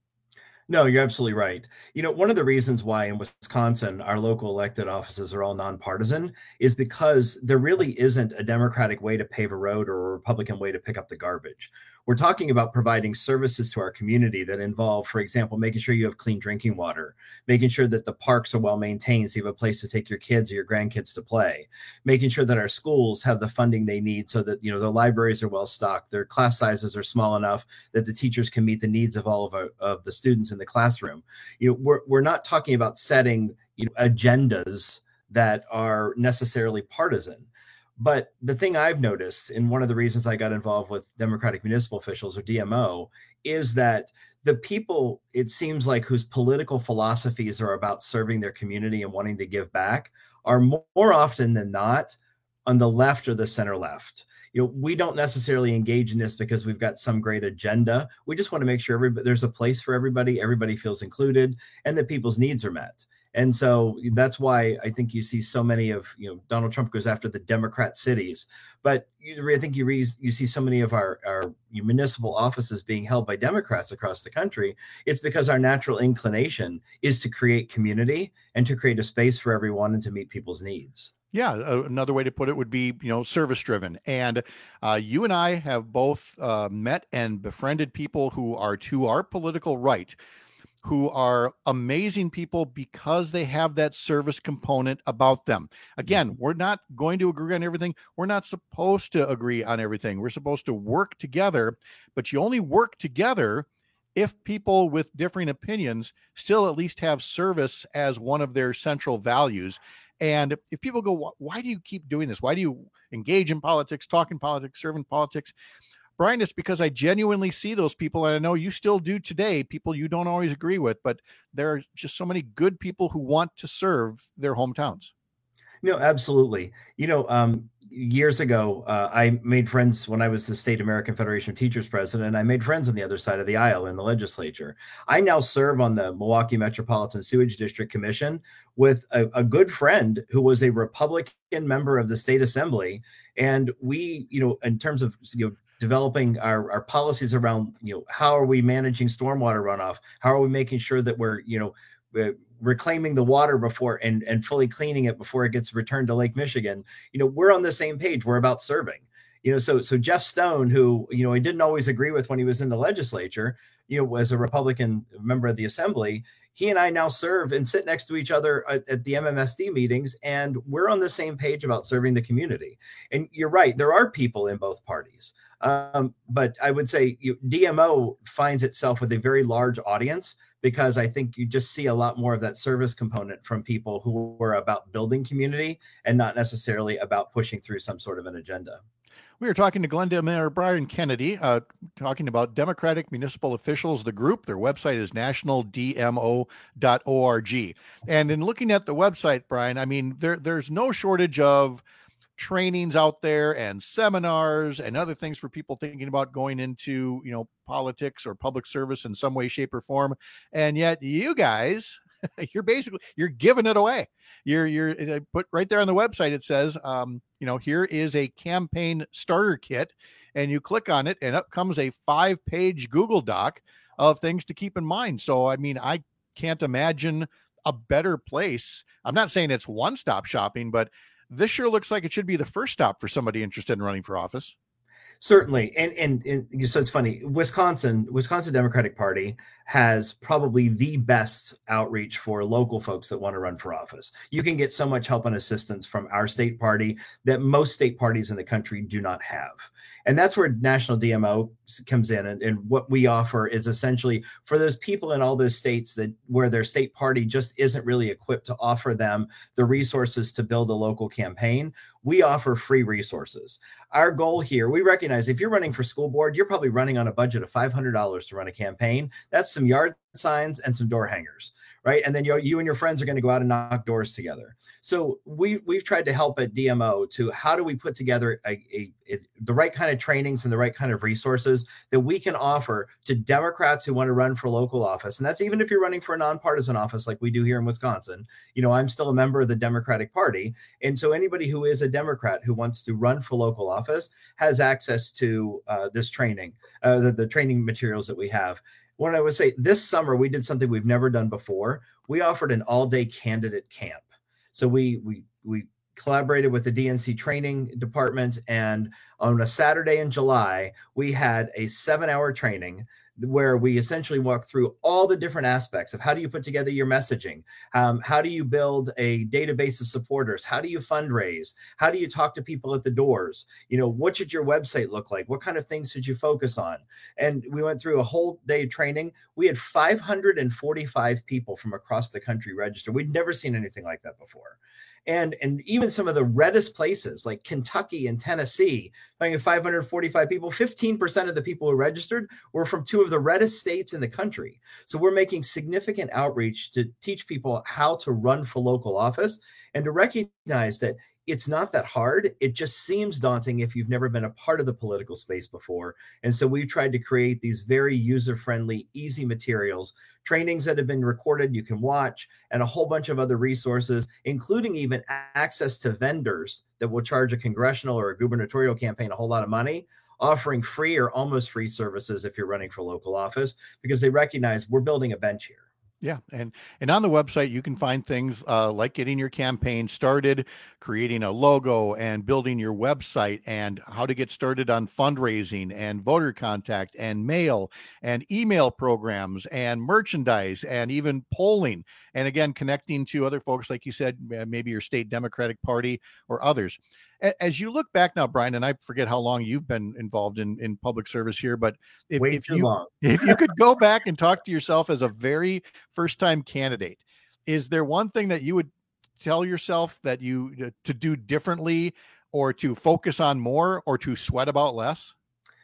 No, you're absolutely right. You know, one of the reasons why in Wisconsin our local elected offices are all nonpartisan is because there really isn't a Democratic way to pave a road or a Republican way to pick up the garbage. We're talking about providing services to our community that involve, for example, making sure you have clean drinking water, making sure that the parks are well maintained so you have a place to take your kids or your grandkids to play, making sure that our schools have the funding they need so that, you know, their libraries are well stocked, their class sizes are small enough that the teachers can meet the needs of all of, our, of the students in the classroom. You know, we're, we're not talking about setting, you know, agendas that are necessarily partisan. But the thing I've noticed, and one of the reasons I got involved with Democratic Municipal Officials, or D M O, is that the people, it seems like, whose political philosophies are about serving their community and wanting to give back are more often than not on the left or the center left. You know, we don't necessarily engage in this because we've got some great agenda. We just want to make sure everybody, there's a place for everybody, everybody feels included, and that people's needs are met. And so that's why I think you see so many of, you know, Donald Trump goes after the Democrat cities, but you, I think you re, you see so many of our, our municipal offices being held by Democrats across the country. It's because our natural inclination is to create community and to create a space for everyone and to meet people's needs. Yeah, another way to put it would be, you know, service driven. And uh, you and I have both uh, met and befriended people who are to our political right, who are amazing people because they have that service component about them. Again, we're not going to agree on everything. We're not supposed to agree on everything. We're supposed to work together, but you only work together if people with differing opinions still at least have service as one of their central values. And if people go, why do you keep doing this? Why do you engage in politics, talk in politics, serve in politics? Brian, it's because I genuinely see those people, and I know you still do today, people you don't always agree with, but there are just so many good people who want to serve their hometowns. No, absolutely. You know, um, years ago, uh, I made friends when I was the State American Federation of Teachers president, and I made friends on the other side of the aisle in the legislature. I now serve on the Milwaukee Metropolitan Sewage District Commission with a, a good friend who was a Republican member of the state assembly. And we, you know, in terms of, you know, developing our, our policies around, you know, how are we managing stormwater runoff? How are we making sure that we're, you know, we're reclaiming the water before and, and fully cleaning it before it gets returned to Lake Michigan? You know, we're on the same page. We're about serving, you know, so, so Jeff Stone, who, you know, I didn't always agree with when he was in the legislature, you know, was a Republican member of the assembly. He and I now serve and sit next to each other at, at the M M S D meetings, and we're on the same page about serving the community. And you're right, there are people in both parties. Um, but I would say you, D M O finds itself with a very large audience because I think you just see a lot more of that service component from people who are about building community and not necessarily about pushing through some sort of an agenda. We are talking to Glendale Mayor Brian Kennedy, uh, talking about Democratic Municipal Officials, the group. Their website is national d m o dot org. And in looking at the website, Brian, I mean, there there's no shortage of trainings out there and seminars and other things for people thinking about going into, you know, politics or public service in some way, shape, or form. And yet you guys, you're basically, you're giving it away. You're, you're put right there on the website. It says, um, you know, here is a campaign starter kit, and you click on it and up comes a five page Google Doc of things to keep in mind. So, I mean, I can't imagine a better place. I'm not saying it's one-stop shopping, but this sure looks like it should be the first stop for somebody interested in running for office. Certainly. And, and, and so it's funny, Wisconsin, Wisconsin Democratic Party has probably the best outreach for local folks that want to run for office. You can get so much help and assistance from our state party that most state parties in the country do not have. And that's where National D M O comes in. And, and what we offer is essentially for those people in all those states that where their state party just isn't really equipped to offer them the resources to build a local campaign, we offer free resources. Our goal here, we recognize if you're running for school board, you're probably running on a budget of five hundred dollars to run a campaign. That's some yard signs and some door hangers, right? And then you, you and your friends are going to go out and knock doors together. So we, we've tried to help at D M O to how do we put together a, a, a, the right kind of trainings and the right kind of resources that we can offer to Democrats who want to run for local office. And that's even if you're running for a nonpartisan office like we do here in Wisconsin. You know, I'm still a member of the Democratic Party. And so anybody who is a Democrat who wants to run for local office has access to uh, this training, uh, the, the training materials that we have. What I would say, this summer, we did something we've never done before. We offered an all-day candidate camp. So we we we collaborated with the D N C training department. And on a Saturday in July, we had a seven hour training where we essentially walk through all the different aspects of how do you put together your messaging? Um, how do you build a database of supporters? How do you fundraise? How do you talk to people at the doors? You know, what should your website look like? What kind of things should you focus on? And we went through a whole day training. We had five hundred forty-five people from across the country register. We'd never seen anything like that before. And, and even some of the reddest places like Kentucky and Tennessee, having five hundred forty-five people, fifteen percent of the people who registered were from two of the reddest states in the country. So we're making significant outreach to teach people how to run for local office and to recognize that it's not that hard. It just seems daunting if you've never been a part of the political space before. And so we've tried to create these very user-friendly, easy materials, trainings that have been recorded you can watch, and a whole bunch of other resources, including even access to vendors that will charge a congressional or a gubernatorial campaign a whole lot of money, offering free or almost free services if you're running for local office, because they recognize we're building a bench here. Yeah. And, and on the website, you can find things uh, like getting your campaign started, creating a logo and building your website, and how to get started on fundraising and voter contact and mail and email programs and merchandise and even polling. And again, connecting to other folks, like you said, maybe your state Democratic Party or others. As you look back now, Brian, and I forget how long you've been involved in, in public service here, but if, Way if too you long. if you could go back and talk to yourself as a very first time candidate, is there one thing that you would tell yourself that you to do differently, or to focus on more, or to sweat about less?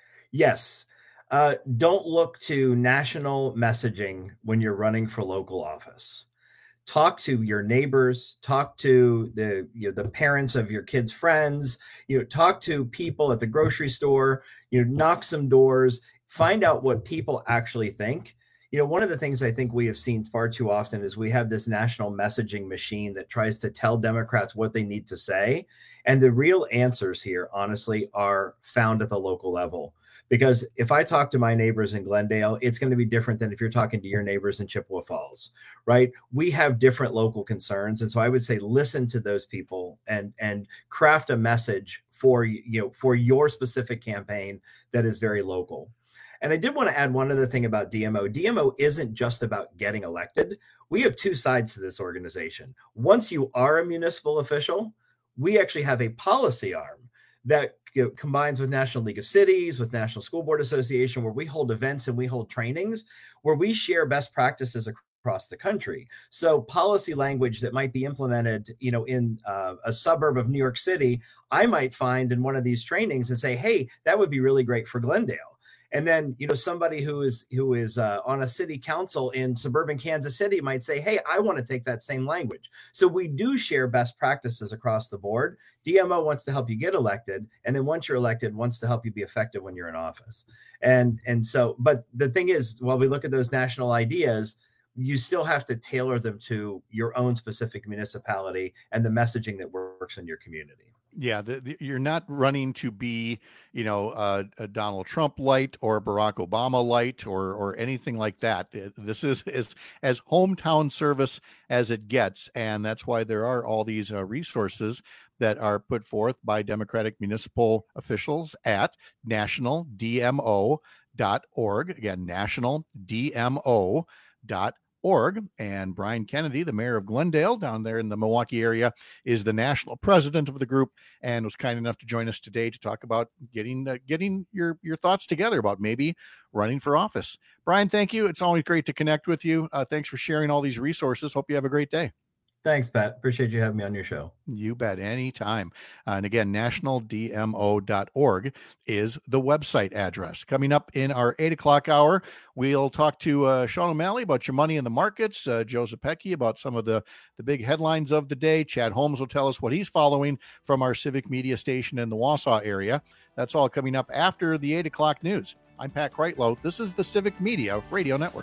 Yes. Uh, don't look to national messaging when you're running for local office. Talk to your neighbors, talk to the you know, the parents of your kids' friends, you know, talk to people at the grocery store, you know, knock some doors, find out what people actually think. You know, one of the things I think we have seen far too often is we have this national messaging machine that tries to tell Democrats what they need to say. And the real answers here, honestly, are found at the local level. Because if I talk to my neighbors in Glendale, it's going to be different than if you're talking to your neighbors in Chippewa Falls, right? We have different local concerns. And so I would say, listen to those people and, and craft a message for, you know, for your specific campaign that is very local. And I did want to add one other thing about D M O. D M O isn't just about getting elected. We have two sides to this organization. Once you are a municipal official, we actually have a policy arm that you know, combines with National League of Cities, with National School Board Association, where we hold events and we hold trainings where we share best practices across the country. So policy language that might be implemented, you know, in uh, a suburb of New York City, I might find in one of these trainings and say, hey, that would be really great for Glendale. And then, you know, somebody who is who is uh, on a city council in suburban Kansas City might say, hey, I want to take that same language. So we do share best practices across the board. D M O wants to help you get elected. And then once you're elected, wants to help you be effective when you're in office. And, and so, but the thing is, while we look at those national ideas, you still have to tailor them to your own specific municipality and the messaging that works in your community. Yeah, the, the, you're not running to be, you know, uh, a Donald Trump light or Barack Obama light or or anything like that. This is, is as hometown service as it gets, and that's why there are all these uh, resources that are put forth by Democratic municipal officials at national D M O dot org. Again, national D M O dot org. Org. And Brian Kennedy, the mayor of Glendale down there in the Milwaukee area, is the national president of the group and was kind enough to join us today to talk about getting uh, getting your your thoughts together about maybe running for office. Brian, thank you. It's always great to connect with you. Uh, thanks for sharing all these resources. Hope you have a great day. Thanks, Pat. Appreciate you having me on your show. You bet. Anytime. Uh, and again, national D M O dot org is the website address. Coming up in our eight o'clock hour, we'll talk to uh, Sean O'Malley about your money in the markets, uh, Joe Zepecki about some of the, the big headlines of the day. Chad Holmes will tell us what he's following from our civic media station in the Wausau area. That's all coming up after the eight o'clock news. I'm Pat Kreitlow. This is the Civic Media Radio Network.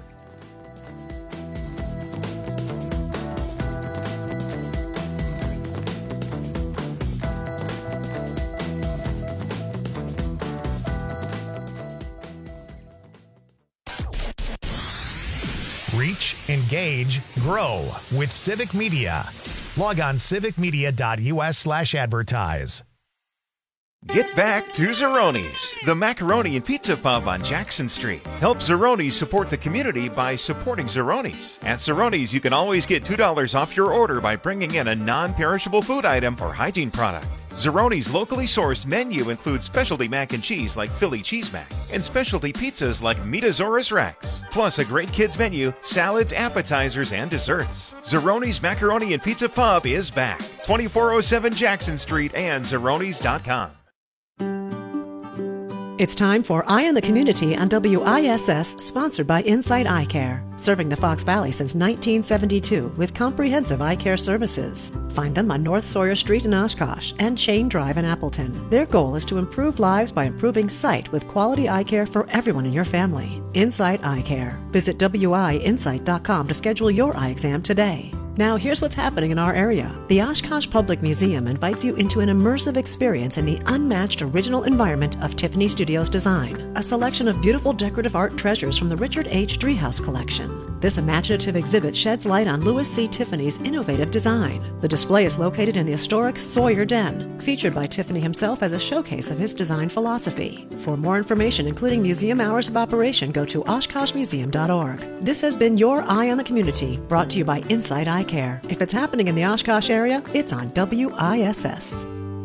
Reach, engage, grow with Civic Media. Log on civicmedia.us slash advertise. Get back to Zeroni's, the macaroni and pizza pub on Jackson Street. Help Zeroni's support the community by supporting Zeroni's. At Zeroni's, you can always get two dollars off your order by bringing in a non-perishable food item or hygiene product. Zeroni's locally sourced menu includes specialty mac and cheese like Philly Cheese Mac and specialty pizzas like Metasaurus Rex, plus a great kids menu, salads, appetizers, and desserts. Zeroni's Macaroni and Pizza Pub is back. twenty-four oh seven Jackson Street and Zeronis dot com. It's time for Eye on the Community on W I S S, sponsored by Insight Eye Care, serving the Fox Valley since nineteen seventy-two with comprehensive eye care services. Find them on North Sawyer Street in Oshkosh and Chain Drive in Appleton. Their goal is to improve lives by improving sight with quality eye care for everyone in your family. Insight Eye Care. Visit W I insight dot com to schedule your eye exam today. Now, here's what's happening in our area. The Oshkosh Public Museum invites you into an immersive experience in the unmatched original environment of Tiffany Studios Design, a selection of beautiful decorative art treasures from the Richard H. Driehaus collection. This imaginative exhibit sheds light on Louis C. Tiffany's innovative design. The display is located in the historic Sawyer Den, featured by Tiffany himself as a showcase of his design philosophy. For more information, including museum hours of operation, go to oshkosh museum dot org. This has been Your Eye on the Community, brought to you by Insight Eye Care. If it's happening in the Oshkosh area, it's on W I S S.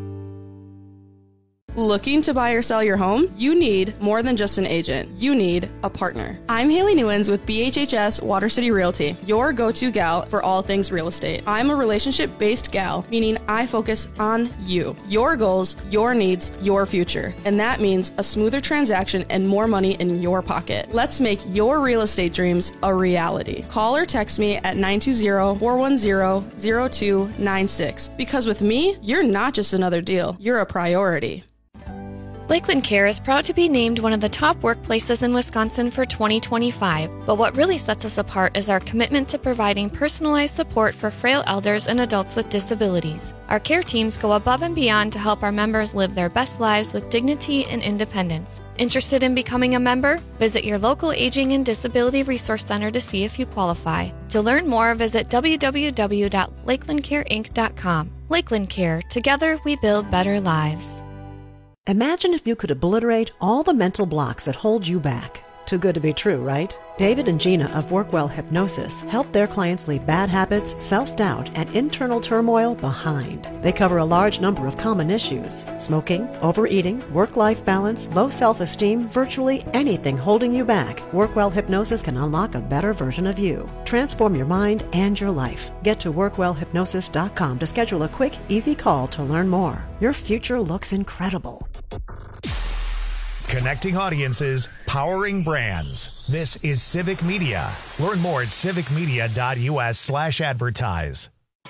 Looking to buy or sell your home? You need more than just an agent. You need a partner. I'm Haley Newens with B H H S Water City Realty, your go-to gal for all things real estate. I'm a relationship-based gal, meaning I focus on you, your goals, your needs, your future. And that means a smoother transaction and more money in your pocket. Let's make your real estate dreams a reality. Call or text me at nine two zero, four one zero, zero two nine six. Because with me, you're not just another deal, you're a priority. Lakeland Care is proud to be named one of the top workplaces in Wisconsin for twenty twenty-five, but what really sets us apart is our commitment to providing personalized support for frail elders and adults with disabilities. Our care teams go above and beyond to help our members live their best lives with dignity and independence. Interested in becoming a member? Visit your local Aging and Disability Resource Center to see if you qualify. To learn more, visit w w w dot lakeland care inc dot com. Lakeland Care. Together we build better lives. Imagine if you could obliterate all the mental blocks that hold you back. Too good to be true, right? David and Gina of Workwell Hypnosis help their clients leave bad habits, self-doubt, and internal turmoil behind. They cover a large number of common issues: smoking, overeating, work-life balance, low self-esteem, virtually anything holding you back. Workwell Hypnosis can unlock a better version of you. Transform your mind and your life. Get to workwell hypnosis dot com to schedule a quick, easy call to learn more. Your future looks incredible. Connecting audiences, powering brands. This is Civic Media. Learn more at civicmedia.us slash advertise.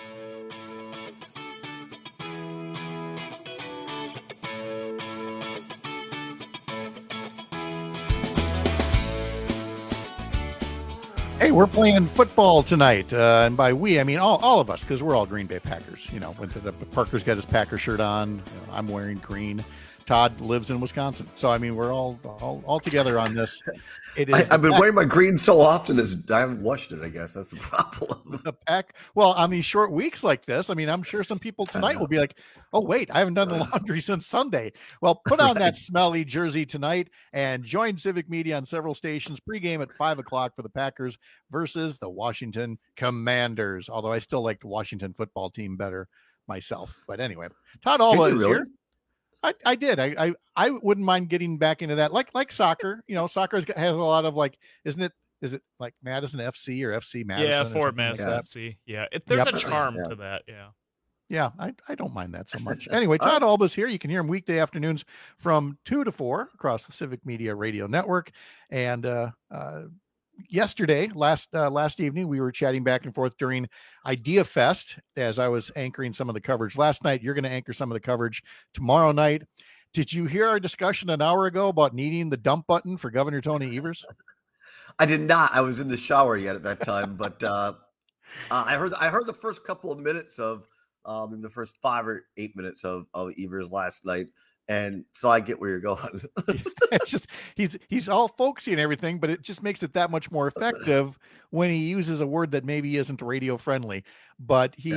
Hey, we're playing football tonight, uh, and by we, I mean all, all of us, because we're all Green Bay Packers. You know, when the, the Parker's got his Packer shirt on, you know, I'm wearing green. Todd lives in Wisconsin, so I mean we're all all, all together on this. It is. I, I've been pack. wearing my green so often as I haven't washed it. I guess that's the problem. The pack. Well, on these short weeks like this, I mean, I'm sure some people tonight will be like, "Oh, wait, I haven't done the laundry since Sunday." Well, put on right. that smelly jersey tonight and join Civic Media on several stations pregame at five o'clock for the Packers versus the Washington Commanders. Although I still like the Washington football team better myself. But anyway, Todd Alva is really? here. I, I did. I, I I wouldn't mind getting back into that. Like like soccer, you know, soccer has, has a lot of like, isn't it? Is it like Madison F C or F C Madison? Yeah, Fort Madison like F C. Yeah, it, there's yep. a charm yeah. to that. Yeah. Yeah, I, I don't mind that so much. Anyway, Todd Alba's here. You can hear him weekday afternoons from two to four across the Civic Media Radio Network. And uh, uh, yesterday, last uh, last evening, we were chatting back and forth during Idea Fest as I was anchoring some of the coverage last night. You're going to anchor some of the coverage tomorrow night. Did you hear our discussion an hour ago about needing the dump button for Governor Tony Evers? I did not. I was in the shower yet at that time, but uh, uh, I heard I heard the first couple of minutes of um, the first five or eight minutes of, of Evers last night. And so I get where you're going. It's just he's he's all folksy and everything, but it just makes it that much more effective when he uses a word that maybe isn't radio friendly. But he yeah.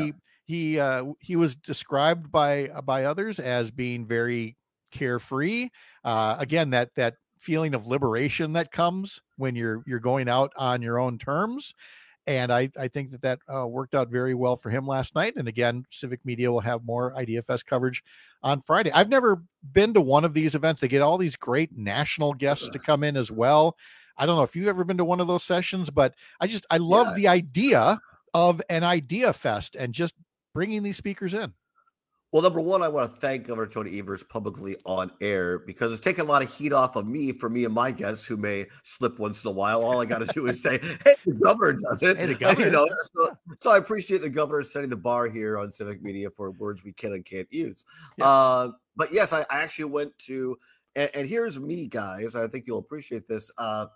He uh, he was described by by others as being very carefree. Uh, again, that that feeling of liberation that comes when you're you're going out on your own terms. And I, I think that that uh, worked out very well for him last night. And again, Civic Media will have more Idea Fest coverage on Friday. I've never been to one of these events. They get all these great national guests to come in as well. I don't know if you've ever been to one of those sessions, but I just, I love yeah. the idea of an Idea Fest and just bringing these speakers in. Well, number one, I want to thank Governor Tony Evers publicly on air because it's taken a lot of heat off of me for me and my guests who may slip once in a while. All I got to do is say, hey, the governor does it. Hey, the governor. You know, so, so I appreciate the governor setting the bar here on Civic Media for words we can and can't use. Yeah. Uh, but yes, I, I actually went to, and, and here's me, guys. I think you'll appreciate this. Uh,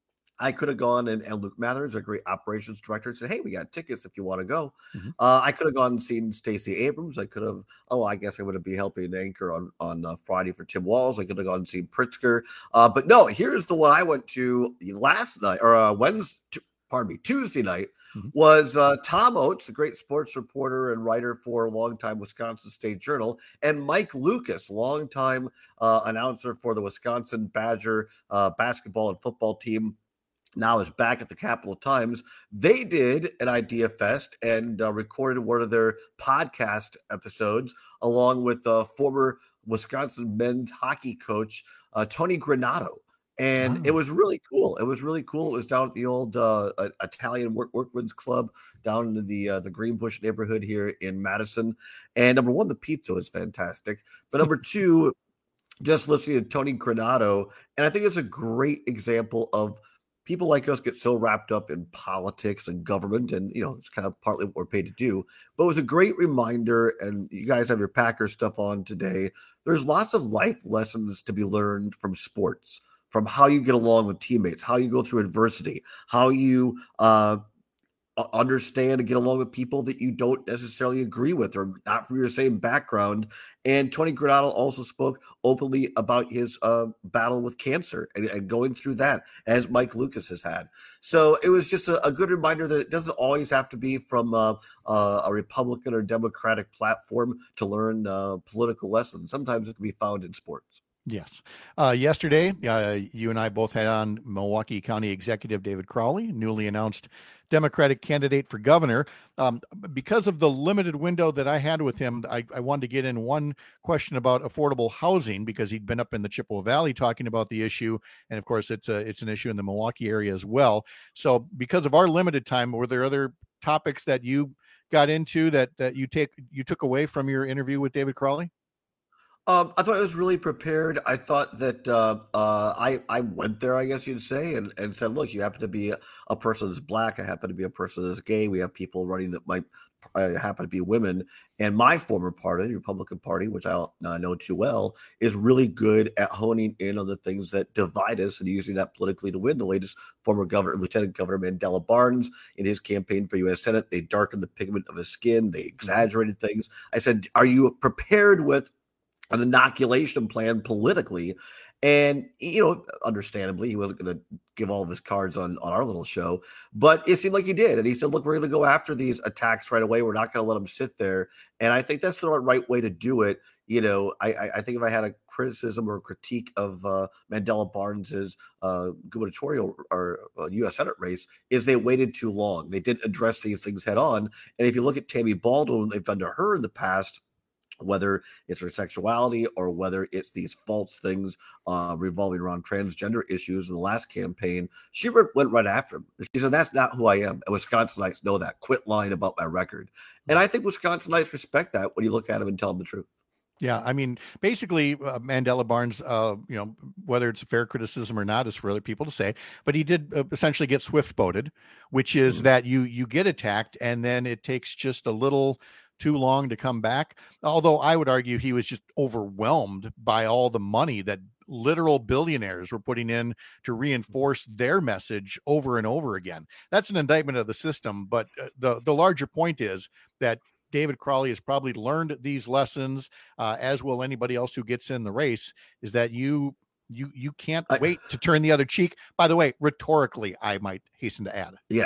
I could have gone and, and Luke Mathers, a great operations director, and said, hey, we got tickets if you want to go. Mm-hmm. Uh, I could have gone and seen Stacey Abrams. I could have, oh, I guess I would be helping anchor on, on uh, Friday for Tim Walz. I could have gone and seen Pritzker. Uh, but no, here's the one I went to last night, or uh, Wednesday, pardon me, Tuesday night, mm-hmm. was uh, Tom Oates, a great sports reporter and writer for a longtime Wisconsin State Journal, and Mike Lucas, longtime uh, announcer for the Wisconsin Badger uh, basketball and football team. Now is back at the Capital Times. They did an Idea Fest and uh, recorded one of their podcast episodes along with uh, former Wisconsin men's hockey coach uh, Tony Granato. And oh. it was really cool. It was really cool. It was down at the old uh, Italian work, Workman's Club down in the uh, the Greenbush neighborhood here in Madison. And number one, the pizza was fantastic. But number two, just listening to Tony Granato, and I think it's a great example of people like us get so wrapped up in politics and government, and, you know, it's kind of partly what we're paid to do. But it was a great reminder, and you guys have your Packers stuff on today. There's lots of life lessons to be learned from sports, from how you get along with teammates, how you go through adversity, how you uh, understand and get along with people that you don't necessarily agree with or not from your same background. And Tony Granato also spoke openly about his uh, battle with cancer and, and going through that, as Mike Lucas has had. So it was just a, a good reminder that it doesn't always have to be from uh, uh, a Republican or Democratic platform to learn uh, political lessons. Sometimes it can be found in sports. Yes. Uh, yesterday, uh, you and I both had on Milwaukee County Executive David Crowley, newly announced Democratic candidate for governor. Um, because of the limited window that I had with him, I, I wanted to get in one question about affordable housing because he'd been up in the Chippewa Valley talking about the issue. And of course, it's a, it's an issue in the Milwaukee area as well. So because of our limited time, were there other topics that you got into that, that you take, you took away from your interview with David Crowley? Um, I thought it was really prepared. I thought that uh, uh, I I went there, I guess you'd say, and, and said, look, you happen to be a, a person that's black. I happen to be a person that's gay. We have people running that might uh, happen to be women. And my former party, the Republican Party, which I uh, know too well, is really good at honing in on the things that divide us and using that politically to win. The latest former governor, Lieutenant Governor Mandela Barnes, in his campaign for U S Senate, they darkened the pigment of his skin. They exaggerated things. I said, are you prepared with an inoculation plan politically? And, you know, understandably, he wasn't going to give all of his cards on, on our little show, but it seemed like he did. And he said, look, we're going to go after these attacks right away. We're not going to let them sit there. And I think that's the right way to do it. You know, I, I think if I had a criticism or a critique of uh, Mandela Barnes's uh, gubernatorial or uh, U S Senate race, is they waited too long. They didn't address these things head on. And if you look at Tammy Baldwin, what they've done to her in the past, whether it's her sexuality or whether it's these false things uh, revolving around transgender issues in the last campaign, she re- went right after him. She said, that's not who I am. And Wisconsinites know that. Quit lying about my record. And I think Wisconsinites respect that when you look at them and tell them the truth. Yeah, I mean, basically, uh, Mandela Barnes, uh, you know, whether it's fair criticism or not is for other people to say, but he did uh, essentially get swift boated, which is mm-hmm. that you you get attacked and then it takes just a little too long to come back. Although I would argue he was just overwhelmed by all the money that literal billionaires were putting in to reinforce their message over and over again. That's an indictment of the system. But uh, the, the larger point is that David Crowley has probably learned these lessons, uh, as will anybody else who gets in the race, is that you you you can't I, wait to turn the other cheek. By the way, rhetorically, I might hasten to add. Yeah.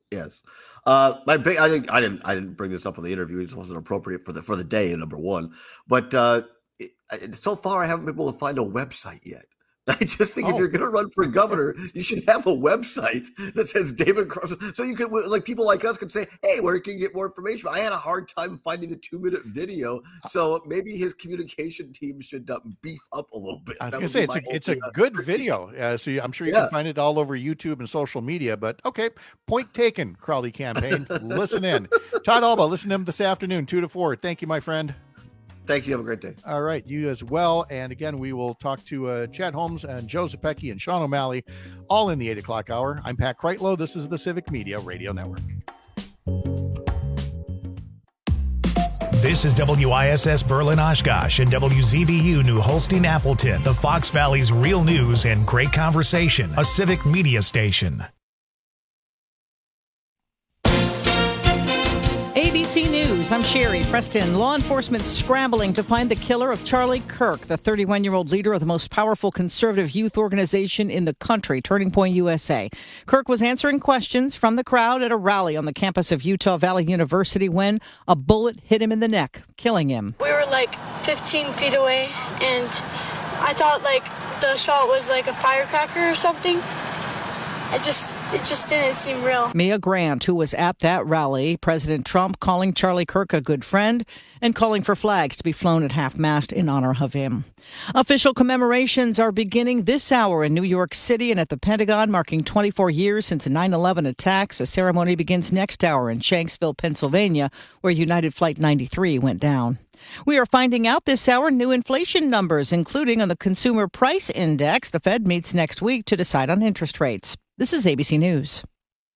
Yes. Uh, my big, I didn't, I didn't, I didn't bring this up in the interview. It just wasn't appropriate for the for the day. Number one, but uh, it, it, so far I haven't been able to find a website yet. I just think oh. if you're going to run for governor, you should have a website that says David Cross, so you could, like, people like us could say, "Hey, where can you get more information?" I had a hard time finding the two minute video, so maybe his communication team should uh, beef up a little bit. I was going to say it's a it's a good video. Uh, so I'm sure you yeah. can find it all over YouTube and social media. But okay, point taken. Crowley campaign. Listen in. Todd Alba, listen to him this afternoon, two to four. Thank you, my friend. Thank you. Have a great day. All right. You as well. And again, we will talk to uh, Chad Holmes and Joe Zepecki and Sean O'Malley all in the eight o'clock hour. I'm Pat Kreitlow. This is the Civic Media Radio Network. This is W I S S Berlin Oshkosh and W Z B U New Holstein Appleton, the Fox Valley's real news and great conversation, a Civic Media station. A B C News, I'm Sherry Preston. Law enforcement scrambling to find the killer of Charlie Kirk, the thirty-one-year-old leader of the most powerful conservative youth organization in the country, Turning Point U S A. Kirk was answering questions from the crowd at a rally on the campus of Utah Valley University when a bullet hit him in the neck, killing him. We were like fifteen feet away, and I thought like the shot was like a firecracker or something. It just, it just didn't seem real. Mia Grant, who was at that rally, President Trump calling Charlie Kirk a good friend and calling for flags to be flown at half-mast in honor of him. Official commemorations are beginning this hour in New York City and at the Pentagon, marking twenty-four years since the nine eleven attacks. A ceremony begins next hour in Shanksville, Pennsylvania, where United Flight ninety-three went down. We are finding out this hour new inflation numbers, including on the Consumer Price Index. The Fed meets next week to decide on interest rates. This is A B C News.